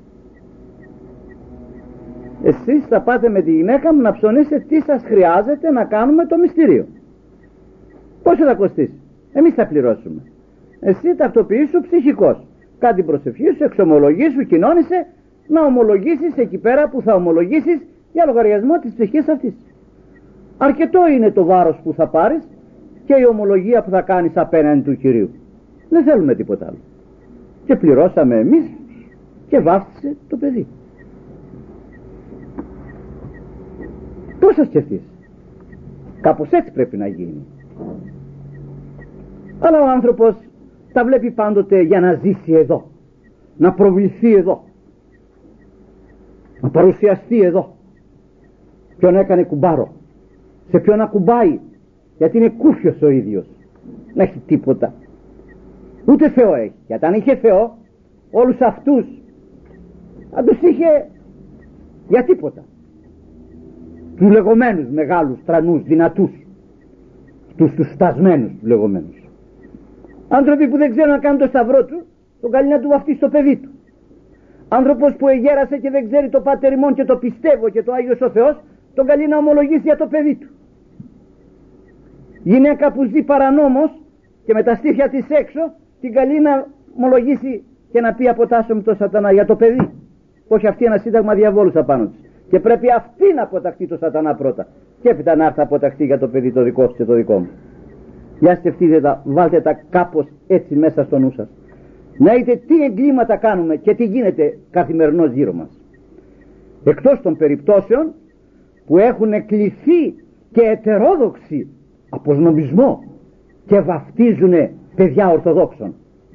Εσείς θα πάτε με τη γυναίκα μου να ψωνίσετε τι σας χρειάζεται να κάνουμε το μυστήριο. Πόσο θα κοστίσει? Εμείς θα πληρώσουμε. Εσύ ταυτοποιήσου ψυχικός, κάτι την προσευχή σου, εξομολογήσου, κοινώνησε, να ομολογήσεις εκεί πέρα που θα ομολογήσεις για λογαριασμό της ψυχής αυτής. Αρκετό είναι το βάρος που θα πάρεις και η ομολογία που θα κάνεις απέναντι του Κυρίου. Δεν θέλουμε τίποτα άλλο. Και πληρώσαμε εμείς και βάφτισε το παιδί. Πώς θα σκεφτείς? Κάπως έτσι πρέπει να γίνει. Αλλά ο άνθρωπος τα βλέπει πάντοτε για να ζήσει εδώ, να προβληθεί εδώ, να παρουσιαστεί εδώ. Ποιον έκανε κουμπάρο, σε ποιον ακουμπάει, γιατί είναι κούφιος ο ίδιος, να έχει τίποτα. Ούτε Θεό έχει. Γιατί αν είχε Θεό, όλους αυτούς αν τους είχε για τίποτα. Τους λεγόμενους μεγάλους, τρανούς, δυνατούς, τους στασμένους τους λεγόμενους. Άνθρωποι που δεν ξέρουν να κάνουν το σταυρό του, τον καλεί να του βαφτίσει το παιδί του. Άνθρωπος που εγέρασε και δεν ξέρει το Πάτερ ημών και το πιστεύω και το Άγιος ο Θεός, τον καλεί να ομολογήσει για το παιδί του. Γυναίκα που ζει παρανόμως και με τα στήθια της έξω, την καλεί να ομολογήσει και να πει αποτάσσω με τον σατανά για το παιδί. Όχι αυτή ένα σύνταγμα διαβόλους απάνω της. Και πρέπει αυτή να αποταχθεί το σατανά πρώτα. Και έπειτα να έρθει να αποταχθεί για το παιδί το δικό σου και το δικό μου. Για σκεφτείτε τα, βάλτε τα κάπως έτσι μέσα στο νου σας. Να δείτε τι εγκλήματα κάνουμε και τι γίνεται καθημερινώς γύρω μας. Εκτός των περιπτώσεων που έχουν κληθεί και ετερόδοξοι από νομισμό και βαφτίζουν παιδιά Ορθοδόξων.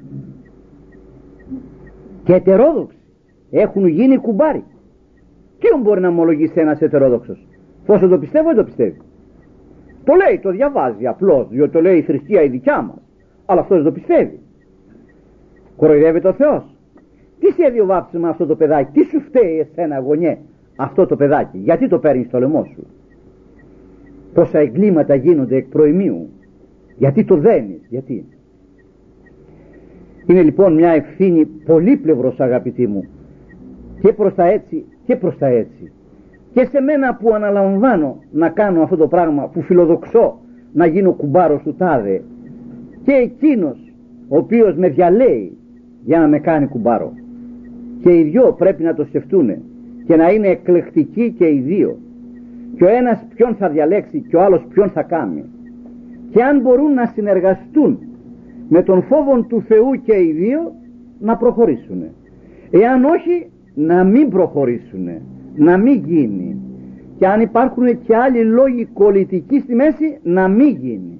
Και ετερόδοξοι έχουν γίνει κουμπάρι. Ποιον μπορεί να ομολογήσει ένας ετερόδοξος? Πόσο το πιστεύω δεν το πιστεύει. Το λέει, το διαβάζει απλώς, διότι το λέει η θρησκεία η δικιά μας, αλλά αυτός δεν το πιστεύει. Κοροϊδεύεται ο Θεός. Τι σχέδιο βάφτισε με αυτό το παιδάκι? Τι σου φταίει εσένα γονιέ αυτό το παιδάκι? Γιατί το παίρνεις στο λαιμό σου? Πόσα εγκλήματα γίνονται εκ προημίου? Γιατί το δένεις? Γιατί? Είναι λοιπόν μια ευθύνη πολύπλευρος, αγαπητοί μου, και προς τα έτσι και προς τα έτσι. Και σε μένα που αναλαμβάνω να κάνω αυτό το πράγμα, που φιλοδοξώ να γίνω κουμπάρος του τάδε, και εκείνος ο οποίος με διαλέει για να με κάνει κουμπάρο. Και οι δυο πρέπει να το σκεφτούν και να είναι εκλεκτικοί και οι δύο. Και ο ένας ποιον θα διαλέξει και ο άλλος ποιον θα κάνει. Και αν μπορούν να συνεργαστούν με τον φόβο του Θεού και οι δύο, να προχωρήσουν. Εάν όχι, να μην προχωρήσουν, να μην γίνει. Και αν υπάρχουν και άλλοι λόγοι κολλητικοί στη μέση, να μην γίνει.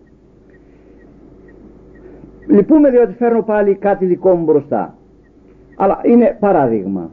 Λυπούμε διότι φέρνω πάλι κάτι δικό μου μπροστά, αλλά είναι παράδειγμα.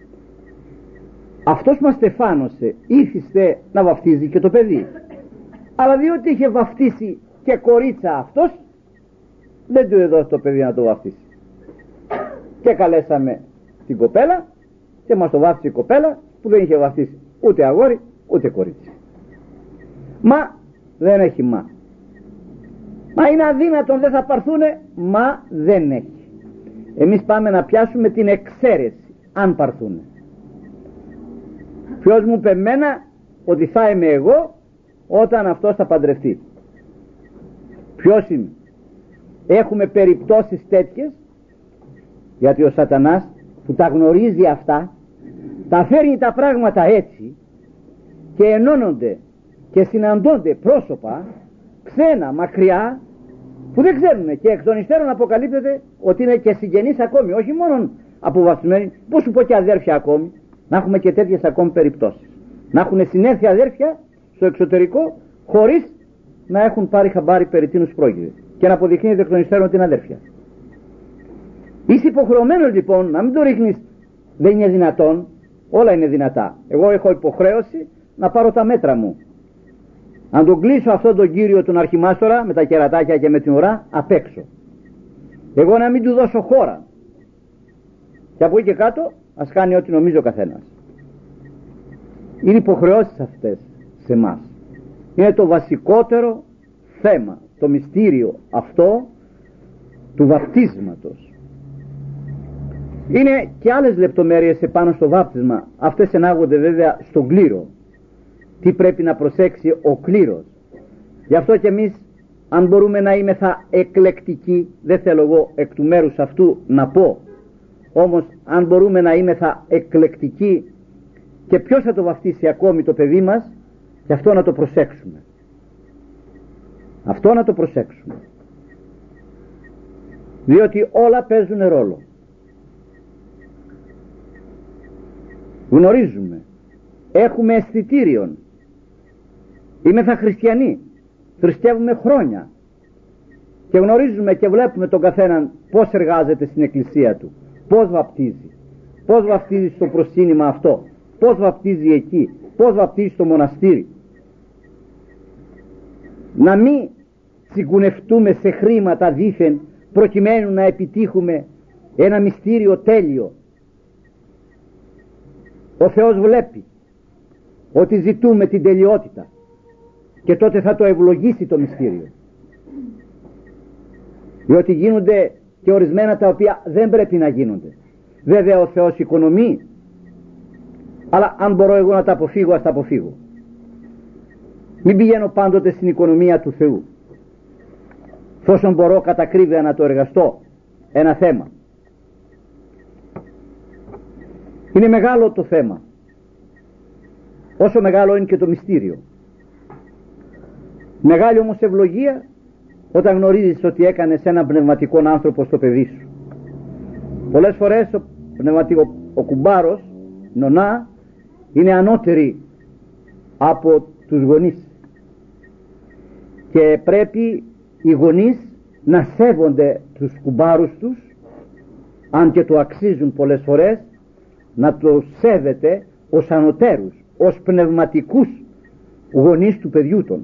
Αυτός μας στεφάνωσε, ήθιστε να βαφτίζει και το παιδί, αλλά διότι είχε βαφτίσει και κορίτσα αυτός, δεν του έδωσε το παιδί να το βαφτίσει. Και καλέσαμε την κοπέλα και μας το βάφτισε η κοπέλα που δεν είχε βαφτίσει ούτε αγόρι ούτε κορίτσι. Μα δεν έχει μα. Μα είναι αδύνατον, δεν θα πάρθουνε? Μα δεν έχει. Εμείς πάμε να πιάσουμε την εξαίρεση, αν πάρθουνε. Ποιος μου είπε εμένα ότι θα είμαι εγώ όταν αυτός θα παντρευτεί? Ποιος είμαι? Έχουμε περιπτώσεις τέτοιες, γιατί ο σατανάς που τα γνωρίζει αυτά, τα φέρνει τα πράγματα έτσι και ενώνονται και συναντώνται πρόσωπα ξένα, μακριά, που δεν ξέρουν, και εκ των υστέρων αποκαλύπτεται ότι είναι και συγγενείς ακόμη, όχι μόνο αποβαθμισμένοι, πώς σου πω και αδέρφια ακόμη. Να έχουμε και τέτοιες ακόμη περιπτώσεις, να έχουν συνέρθει αδέρφια στο εξωτερικό χωρίς να έχουν πάρει χαμπάρι περί τίνους πρόκειται και να αποδεικνύεται εκ των υστέρων την αδέρφια. Είσαι υποχρεωμένος λοιπόν να μην το ρίχνεις, δεν είναι δυνατόν, όλα είναι δυνατά. Εγώ έχω υποχρέωση να πάρω τα μέτρα μου. Αν τον κλείσω αυτόν τον κύριο τον αρχιμάστορα με τα κερατάκια και με την ουρά απ' έξω, εγώ να μην του δώσω χώρα, και από εκεί και κάτω ας κάνει ό,τι νομίζει ο καθένας. Είναι υποχρεώσεις αυτές σε εμάς. Είναι το βασικότερο θέμα, το μυστήριο αυτό του βαπτίσματος. Είναι και άλλες λεπτομέρειες επάνω στο βάπτισμα, αυτές ενάγονται βέβαια στον κλήρο. Τι πρέπει να προσέξει ο κλήρος. Γι' αυτό και εμείς, αν μπορούμε να είμεθα εκλεκτικοί, δεν θέλω εγώ εκ του μέρους αυτού να πω, όμως αν μπορούμε να είμεθα εκλεκτικοί, και ποιος θα το βαφτίσει ακόμη το παιδί μας, και αυτό να το προσέξουμε. Αυτό να το προσέξουμε. Διότι όλα παίζουν ρόλο. Γνωρίζουμε, έχουμε αισθητήριον, είμεθα χριστιανοί, θρησκεύουμε χρόνια και γνωρίζουμε και βλέπουμε τον καθέναν πώς εργάζεται στην εκκλησία του, πώς βαπτίζει στο προσκύνημα αυτό, πώς βαπτίζει εκεί, πώς βαπτίζει στο μοναστήρι. Να μην συγκουνευτούμε σε χρήματα δήθεν προκειμένου να επιτύχουμε ένα μυστήριο τέλειο. Ο Θεός βλέπει ότι ζητούμε την τελειότητα και τότε θα το ευλογήσει το μυστήριο, διότι γίνονται και ορισμένα τα οποία δεν πρέπει να γίνονται. Βέβαια ο Θεός οικονομεί, αλλά αν μπορώ εγώ να τα αποφύγω, ας τα αποφύγω. Μην πηγαίνω πάντοτε στην οικονομία του Θεού. Φόσον μπορώ κατά ακρίβεια να το εργαστώ ένα θέμα. Είναι μεγάλο το θέμα, όσο μεγάλο είναι και το μυστήριο. Μεγάλη όμως ευλογία όταν γνωρίζεις ότι έκανες έναν πνευματικό άνθρωπο στο παιδί σου. Πολλές φορές ο κουμπάρος, νονά, είναι ανώτερη από τους γονείς και πρέπει οι γονείς να σέβονται τους κουμπάρους τους, αν και το αξίζουν πολλές φορές, να το σέβεται ως ανωτέρους, ως πνευματικούς γονείς του παιδιού των.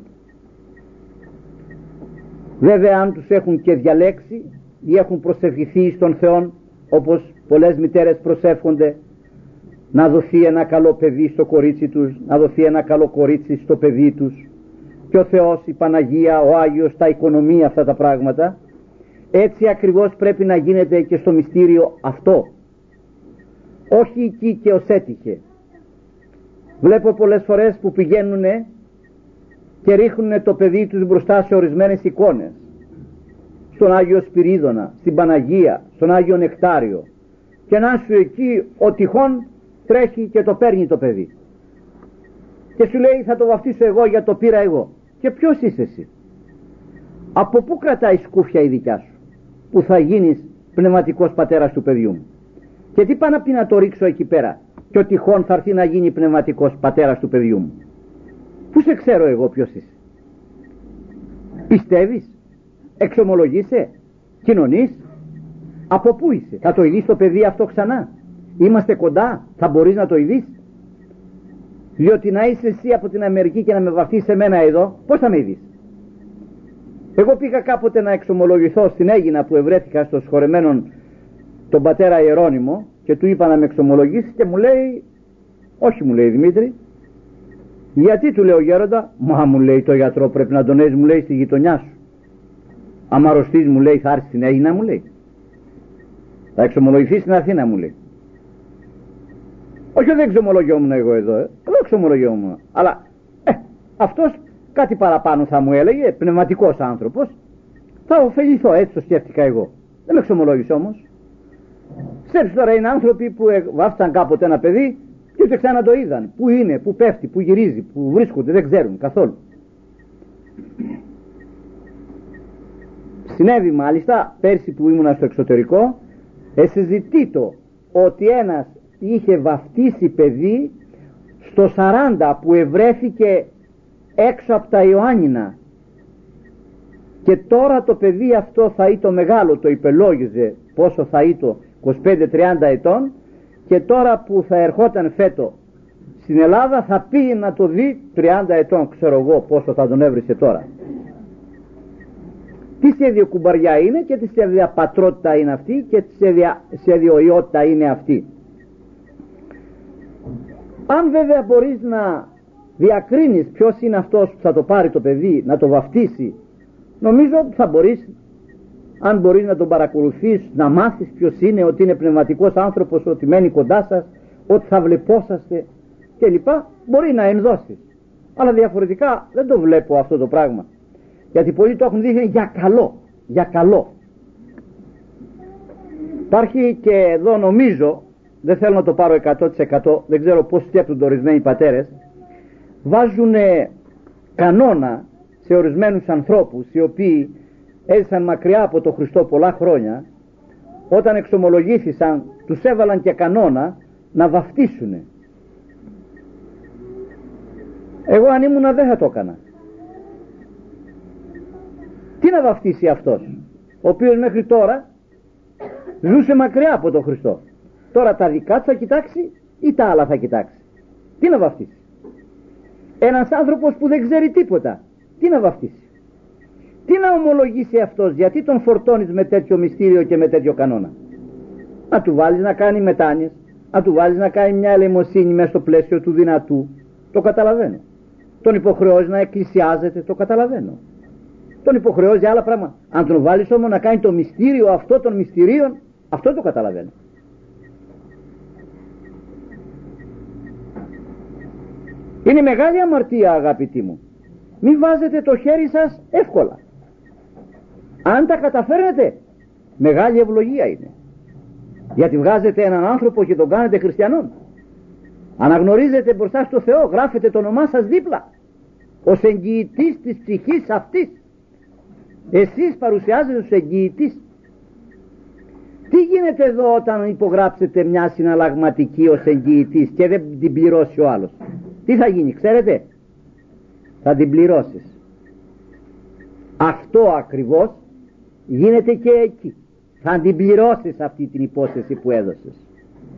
Βέβαια αν τους έχουν και διαλέξει ή έχουν προσευχηθεί στον Θεό, όπως πολλές μητέρες προσεύχονται, να δοθεί ένα καλό παιδί στο κορίτσι τους, να δοθεί ένα καλό κορίτσι στο παιδί τους, και ο Θεός, η Παναγία, ο Άγιος τα οικονομεί αυτά τα πράγματα. Έτσι ακριβώς πρέπει να γίνεται και στο μυστήριο αυτό, όχι εκεί και ως έτυχε. Βλέπω πολλές φορές που πηγαίνουν και ρίχνουν το παιδί τους μπροστά σε ορισμένες εικόνες, στον Άγιο Σπυρίδωνα, στην Παναγία, στον Άγιο Νεκτάριο, και να σου εκεί ο τυχόν τρέχει και το παίρνει το παιδί και σου λέει θα το βαφτίσω εγώ γιατί το πήρα εγώ. Και ποιος είσαι εσύ? Από πού κρατάει σκούφια η δικιά σου που θα γίνεις πνευματικός πατέρας του παιδιού μου? Και τι πάει να πει να το ρίξω εκεί πέρα και ο τυχόν θα έρθει να γίνει πνευματικός πατέρας του παιδιού μου? Πού σε ξέρω εγώ ποιος είσαι? Πιστεύεις? Εξομολογείσαι? Κοινωνείς? Από πού είσαι? Θα το ειδείς το παιδί αυτό ξανά? Είμαστε κοντά? Θα μπορείς να το ειδείς? Διότι να είσαι εσύ από την Αμερική και να με βαφτίσεις εμένα εδώ, πώς θα με ειδείς? Εγώ πήγα κάποτε να εξομολογηθώ στην Αίγινα που ευρέθηκα στο σχορεμένον τον πατέρα Ιερώνυμο και του είπα να με εξομολογήσει και μου λέει, όχι, μου λέει, Δημήτρη. Γιατί? Του λέω, γέροντα? Μα, μου λέει, το γιατρό πρέπει να τον έχεις, μου λέει, στη γειτονιά σου. Άμα αρρωστείς, μου λέει, θα έρθεις στην Αίγινα, μου λέει. Θα εξομολογηθείς στην Αθήνα, μου λέει. Όχι, δεν εξομολογιόμουν εγώ εδώ, δεν εξομολογιόμουν. Αλλά αυτός κάτι παραπάνω θα μου έλεγε, πνευματικός άνθρωπος, θα ωφεληθώ, έτσι το σκέφτηκα εγώ. Δεν με εξομολόγησε όμως. Σκέψου τώρα, είναι άνθρωποι που βάφτισαν κάποτε ένα παιδί και ούτε ξανά το είδαν. Πού είναι, πού πέφτει, πού γυρίζει, πού βρίσκονται, δεν ξέρουν καθόλου. Συνέβη μάλιστα πέρσι που ήμουνα στο εξωτερικό, συζητήτω ότι ένας είχε βαφτίσει παιδί στο 40 που ευρέθηκε έξω από τα Ιωάννινα, και τώρα το παιδί αυτό θα ήταν μεγάλο, το υπελόγιζε πόσο θα ήταν, 25-30 ετών, και τώρα που θα ερχόταν φέτο στην Ελλάδα θα πήγε να το δει 30 ετών, ξέρω εγώ πόσο θα τον έβρισε τώρα. Τι σχέδιο κουμπαριά είναι και τι σχέδιο πατρότητα είναι αυτή και τι σχέδιο ιότητα είναι αυτή. Αν βέβαια μπορείς να διακρίνεις ποιος είναι αυτός που θα το πάρει το παιδί, να το βαφτίσει, νομίζω ότι θα μπορείς, αν μπορείς να τον παρακολουθείς, να μάθεις ποιος είναι, ότι είναι πνευματικός άνθρωπος, ότι μένει κοντά σας, ότι θα βλεπόσαστε κλπ. Μπορεί να ενδώσεις. Αλλά διαφορετικά δεν το βλέπω αυτό το πράγμα. Γιατί πολλοί το έχουν δει για καλό. Για καλό. Υπάρχει και εδώ, νομίζω, δεν θέλω να το πάρω 100%, δεν ξέρω πώς σκέπτονται ορισμένοι πατέρες, βάζουν κανόνα σε ορισμένους ανθρώπους οι οποίοι έζησαν μακριά από τον Χριστό πολλά χρόνια. Όταν εξομολογήθησαν, τους έβαλαν και κανόνα να βαφτίσουν. Εγώ αν ήμουνα δεν θα το έκανα. Τι να βαφτίσει αυτός, ο οποίος μέχρι τώρα ζούσε μακριά από τον Χριστό? Τώρα τα δικά του θα κοιτάξει ή τα άλλα θα κοιτάξει? Τι να βαφτίσει? Ένας άνθρωπος που δεν ξέρει τίποτα, τι να βαφτίσει? Τι να ομολογήσει αυτός? Γιατί τον φορτώνεις με τέτοιο μυστήριο και με τέτοιο κανόνα? Να του βάλεις να κάνει μετάνοιες, να του βάλεις να κάνει μια ελεημοσύνη μέσα στο πλαίσιο του δυνατού, το καταλαβαίνω. Τον υποχρεώσει να εκκλησιάζεται, το καταλαβαίνω. Τον υποχρεώσει άλλα πράγματα. Αν τον βάλεις όμως να κάνει το μυστήριο αυτό των μυστηρίων, αυτό το καταλαβαίνω. Είναι μεγάλη αμαρτία, αγαπητοί μου. Μην βάζετε το χέρι σας εύκολα. Αν τα καταφέρνετε, μεγάλη ευλογία είναι. Γιατί βγάζετε έναν άνθρωπο και τον κάνετε χριστιανόν. Αναγνωρίζετε μπροστά στο Θεό, γράφετε το όνομά σας δίπλα, ως εγγυητής της ψυχής αυτής. Εσείς παρουσιάζετε ως εγγυητής. Τι γίνεται εδώ όταν υπογράψετε μια συναλλαγματική ως εγγυητής και δεν την πληρώσει ο άλλος? Τι θα γίνει, ξέρετε? Θα την πληρώσεις. Αυτό ακριβώς γίνεται και εκεί. Θα την πληρώσεις αυτή την υπόσχεση που έδωσες.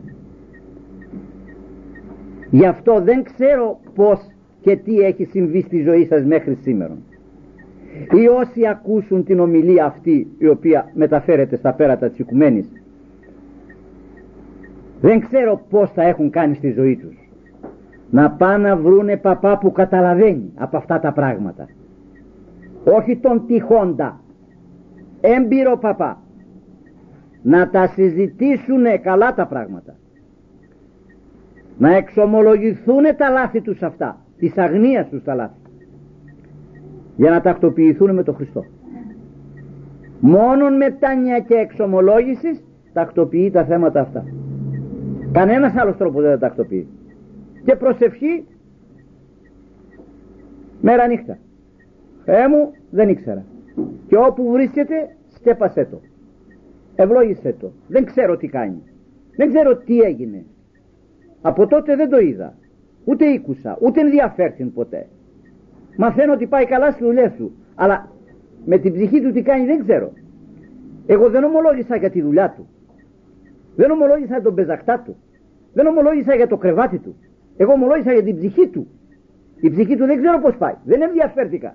Γι' αυτό δεν ξέρω πώς και τι έχει συμβεί στη ζωή σας μέχρι σήμερα. Ή όσοι ακούσουν την ομιλία αυτή, η οποία μεταφέρεται στα πέρατα της οικουμένης, δεν ξέρω πώς θα έχουν κάνει στη ζωή τους. Να πάνε να βρούνε παπά που καταλαβαίνει από αυτά τα πράγματα, όχι τον τυχόντα, έμπειρο παπά, να τα συζητήσουνε καλά τα πράγματα, να εξομολογηθούνε τα λάθη τους αυτά, της αγνίας τους τα λάθη, για να τακτοποιηθούν με τον Χριστό. Μόνον μετάνοια και εξομολόγησης τακτοποιεί τα θέματα αυτά. Κανένας άλλος τρόπος δεν τα τακτοποιεί. Και προσευχή μέρα νύχτα. Μου δεν ήξερα. Και όπου βρίσκεται σκέπασέ το, ευλόγησέ το. Δεν ξέρω τι κάνει, δεν ξέρω τι έγινε. Από τότε δεν το είδα, ούτε ήκουσα, ούτε ενδιαφέρθην ποτέ. Μαθαίνω ότι πάει καλά στη δουλειά του, αλλά με την ψυχή του τι κάνει δεν ξέρω. Εγώ δεν ομολόγησα για τη δουλειά του, δεν ομολόγησα για τον πεζακτά του, δεν ομολόγησα για το κρεβάτι του. Εγώ ομολόγησα για την ψυχή του. Η ψυχή του δεν ξέρω πως πάει, δεν ενδιαφέρθηκα.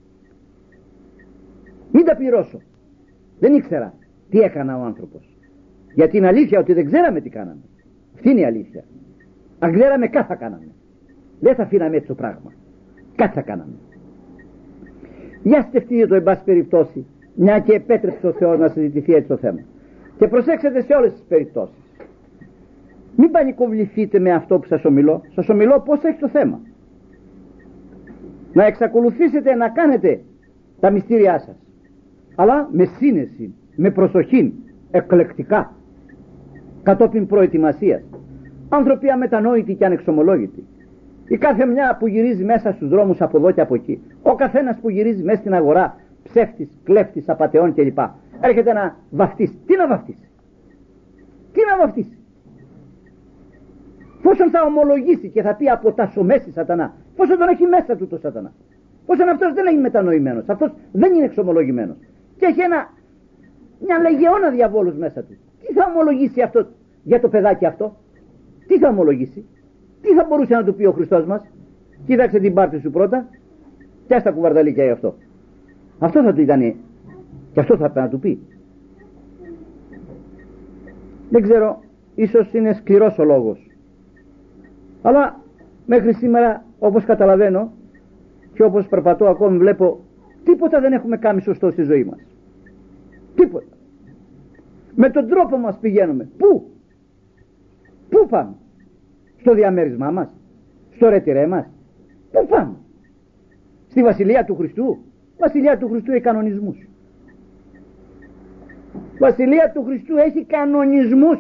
Μην τα πληρώσω. Δεν ήξερα τι έκανα ο άνθρωπος. Γιατί είναι αλήθεια ότι δεν ξέραμε τι κάναμε. Αυτή είναι η αλήθεια. Αν ξέραμε κάτι θα κάναμε. Δεν θα αφήναμε έτσι το πράγμα. Κάτι θα κάναμε. Για σκεφτείτε το εν πάση περιπτώσει, μια και επέτρεψε ο Θεός να συζητηθεί έτσι το θέμα. Και προσέξτε σε όλες τις περιπτώσεις. Μην πανικοβληθείτε με αυτό που σας ομιλώ. Σας ομιλώ πώς έχει το θέμα. Να εξακολουθήσετε να κάνετε τα μυστήριά σας, αλλά με σύνεση, με προσοχή, εκλεκτικά, κατόπιν προετοιμασίας. Άνθρωποι αμετανόητοι και ανεξομολόγητοι. Η κάθε μια που γυρίζει μέσα στους δρόμους από εδώ και από εκεί. Ο καθένας που γυρίζει μέσα στην αγορά ψεύτης, κλέφτης, απατεών κλπ. Έρχεται να βαφτίσει. Τι να βαφτίσει? Τι να βαφτίσει? Πόσον θα ομολογήσει και θα πει αποτασσομέσει σατανά? Πόσο τον έχει μέσα του το σατανά? Πόσον αυτός δεν είναι μετανοημένος, αυτός δεν είναι εξομολογημένος και έχει μια λεγεώνα διαβόλους μέσα του. Τι θα ομολογήσει αυτό για το παιδάκι αυτό? Τι θα ομολογήσει? Τι θα μπορούσε να του πει ο Χριστός μας? Κοίταξε την πάρτη σου πρώτα και στα κουβαρδαλίκια γι' αυτό. Αυτό θα του ήταν και αυτό θα πρέπει να του πει. Δεν ξέρω, ίσως είναι σκληρός ο λόγος, αλλά μέχρι σήμερα, όπως καταλαβαίνω και όπως περπατώ ακόμη, βλέπω τίποτα δεν έχουμε κάνει σωστό στη ζωή μας. Τίποτα. Με τον τρόπο μας πηγαίνουμε. Πού πάμε? Στο διαμέρισμά μας? Στο ρετυρέ μας? Πού πάμε? Στη Βασιλεία του Χριστού? Βασιλεία του Χριστού έχει κανονισμούς. Βασιλεία του Χριστού έχει κανονισμούς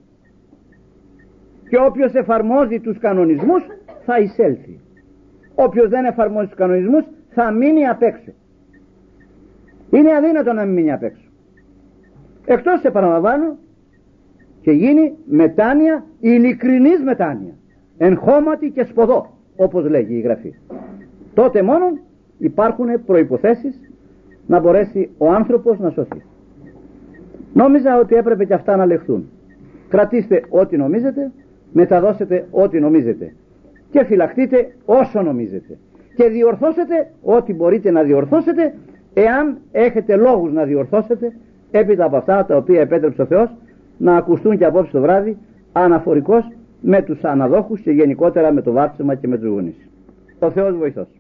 και όποιος εφαρμόζει τους κανονισμούς θα εισέλθει. Όποιος δεν εφαρμόζει τους κανονισμούς θα μείνει απ' έξω. Είναι αδύνατο να μην μείνει απ' έξω, εκτός, επαναλαμβάνω, και γίνει μετάνοια, ειλικρινής μετάνοια, εν χώματι και σποδό, όπως λέγει η Γραφή. Τότε μόνο υπάρχουν προϋποθέσεις να μπορέσει ο άνθρωπος να σωθεί. Νόμιζα ότι έπρεπε και αυτά να λεχθούν. Κρατήστε ό,τι νομίζετε, μεταδώσετε ό,τι νομίζετε και φυλαχτείτε όσο νομίζετε και διορθώσετε ό,τι μπορείτε να διορθώσετε, εάν έχετε λόγους να διορθώσετε, έπειτα από αυτά τα οποία επέτρεψε ο Θεός να ακουστούν και απόψε το βράδυ αναφορικώς με τους αναδόχους και γενικότερα με το βάπτισμα και με τους γονείς. Ο Θεός βοηθός.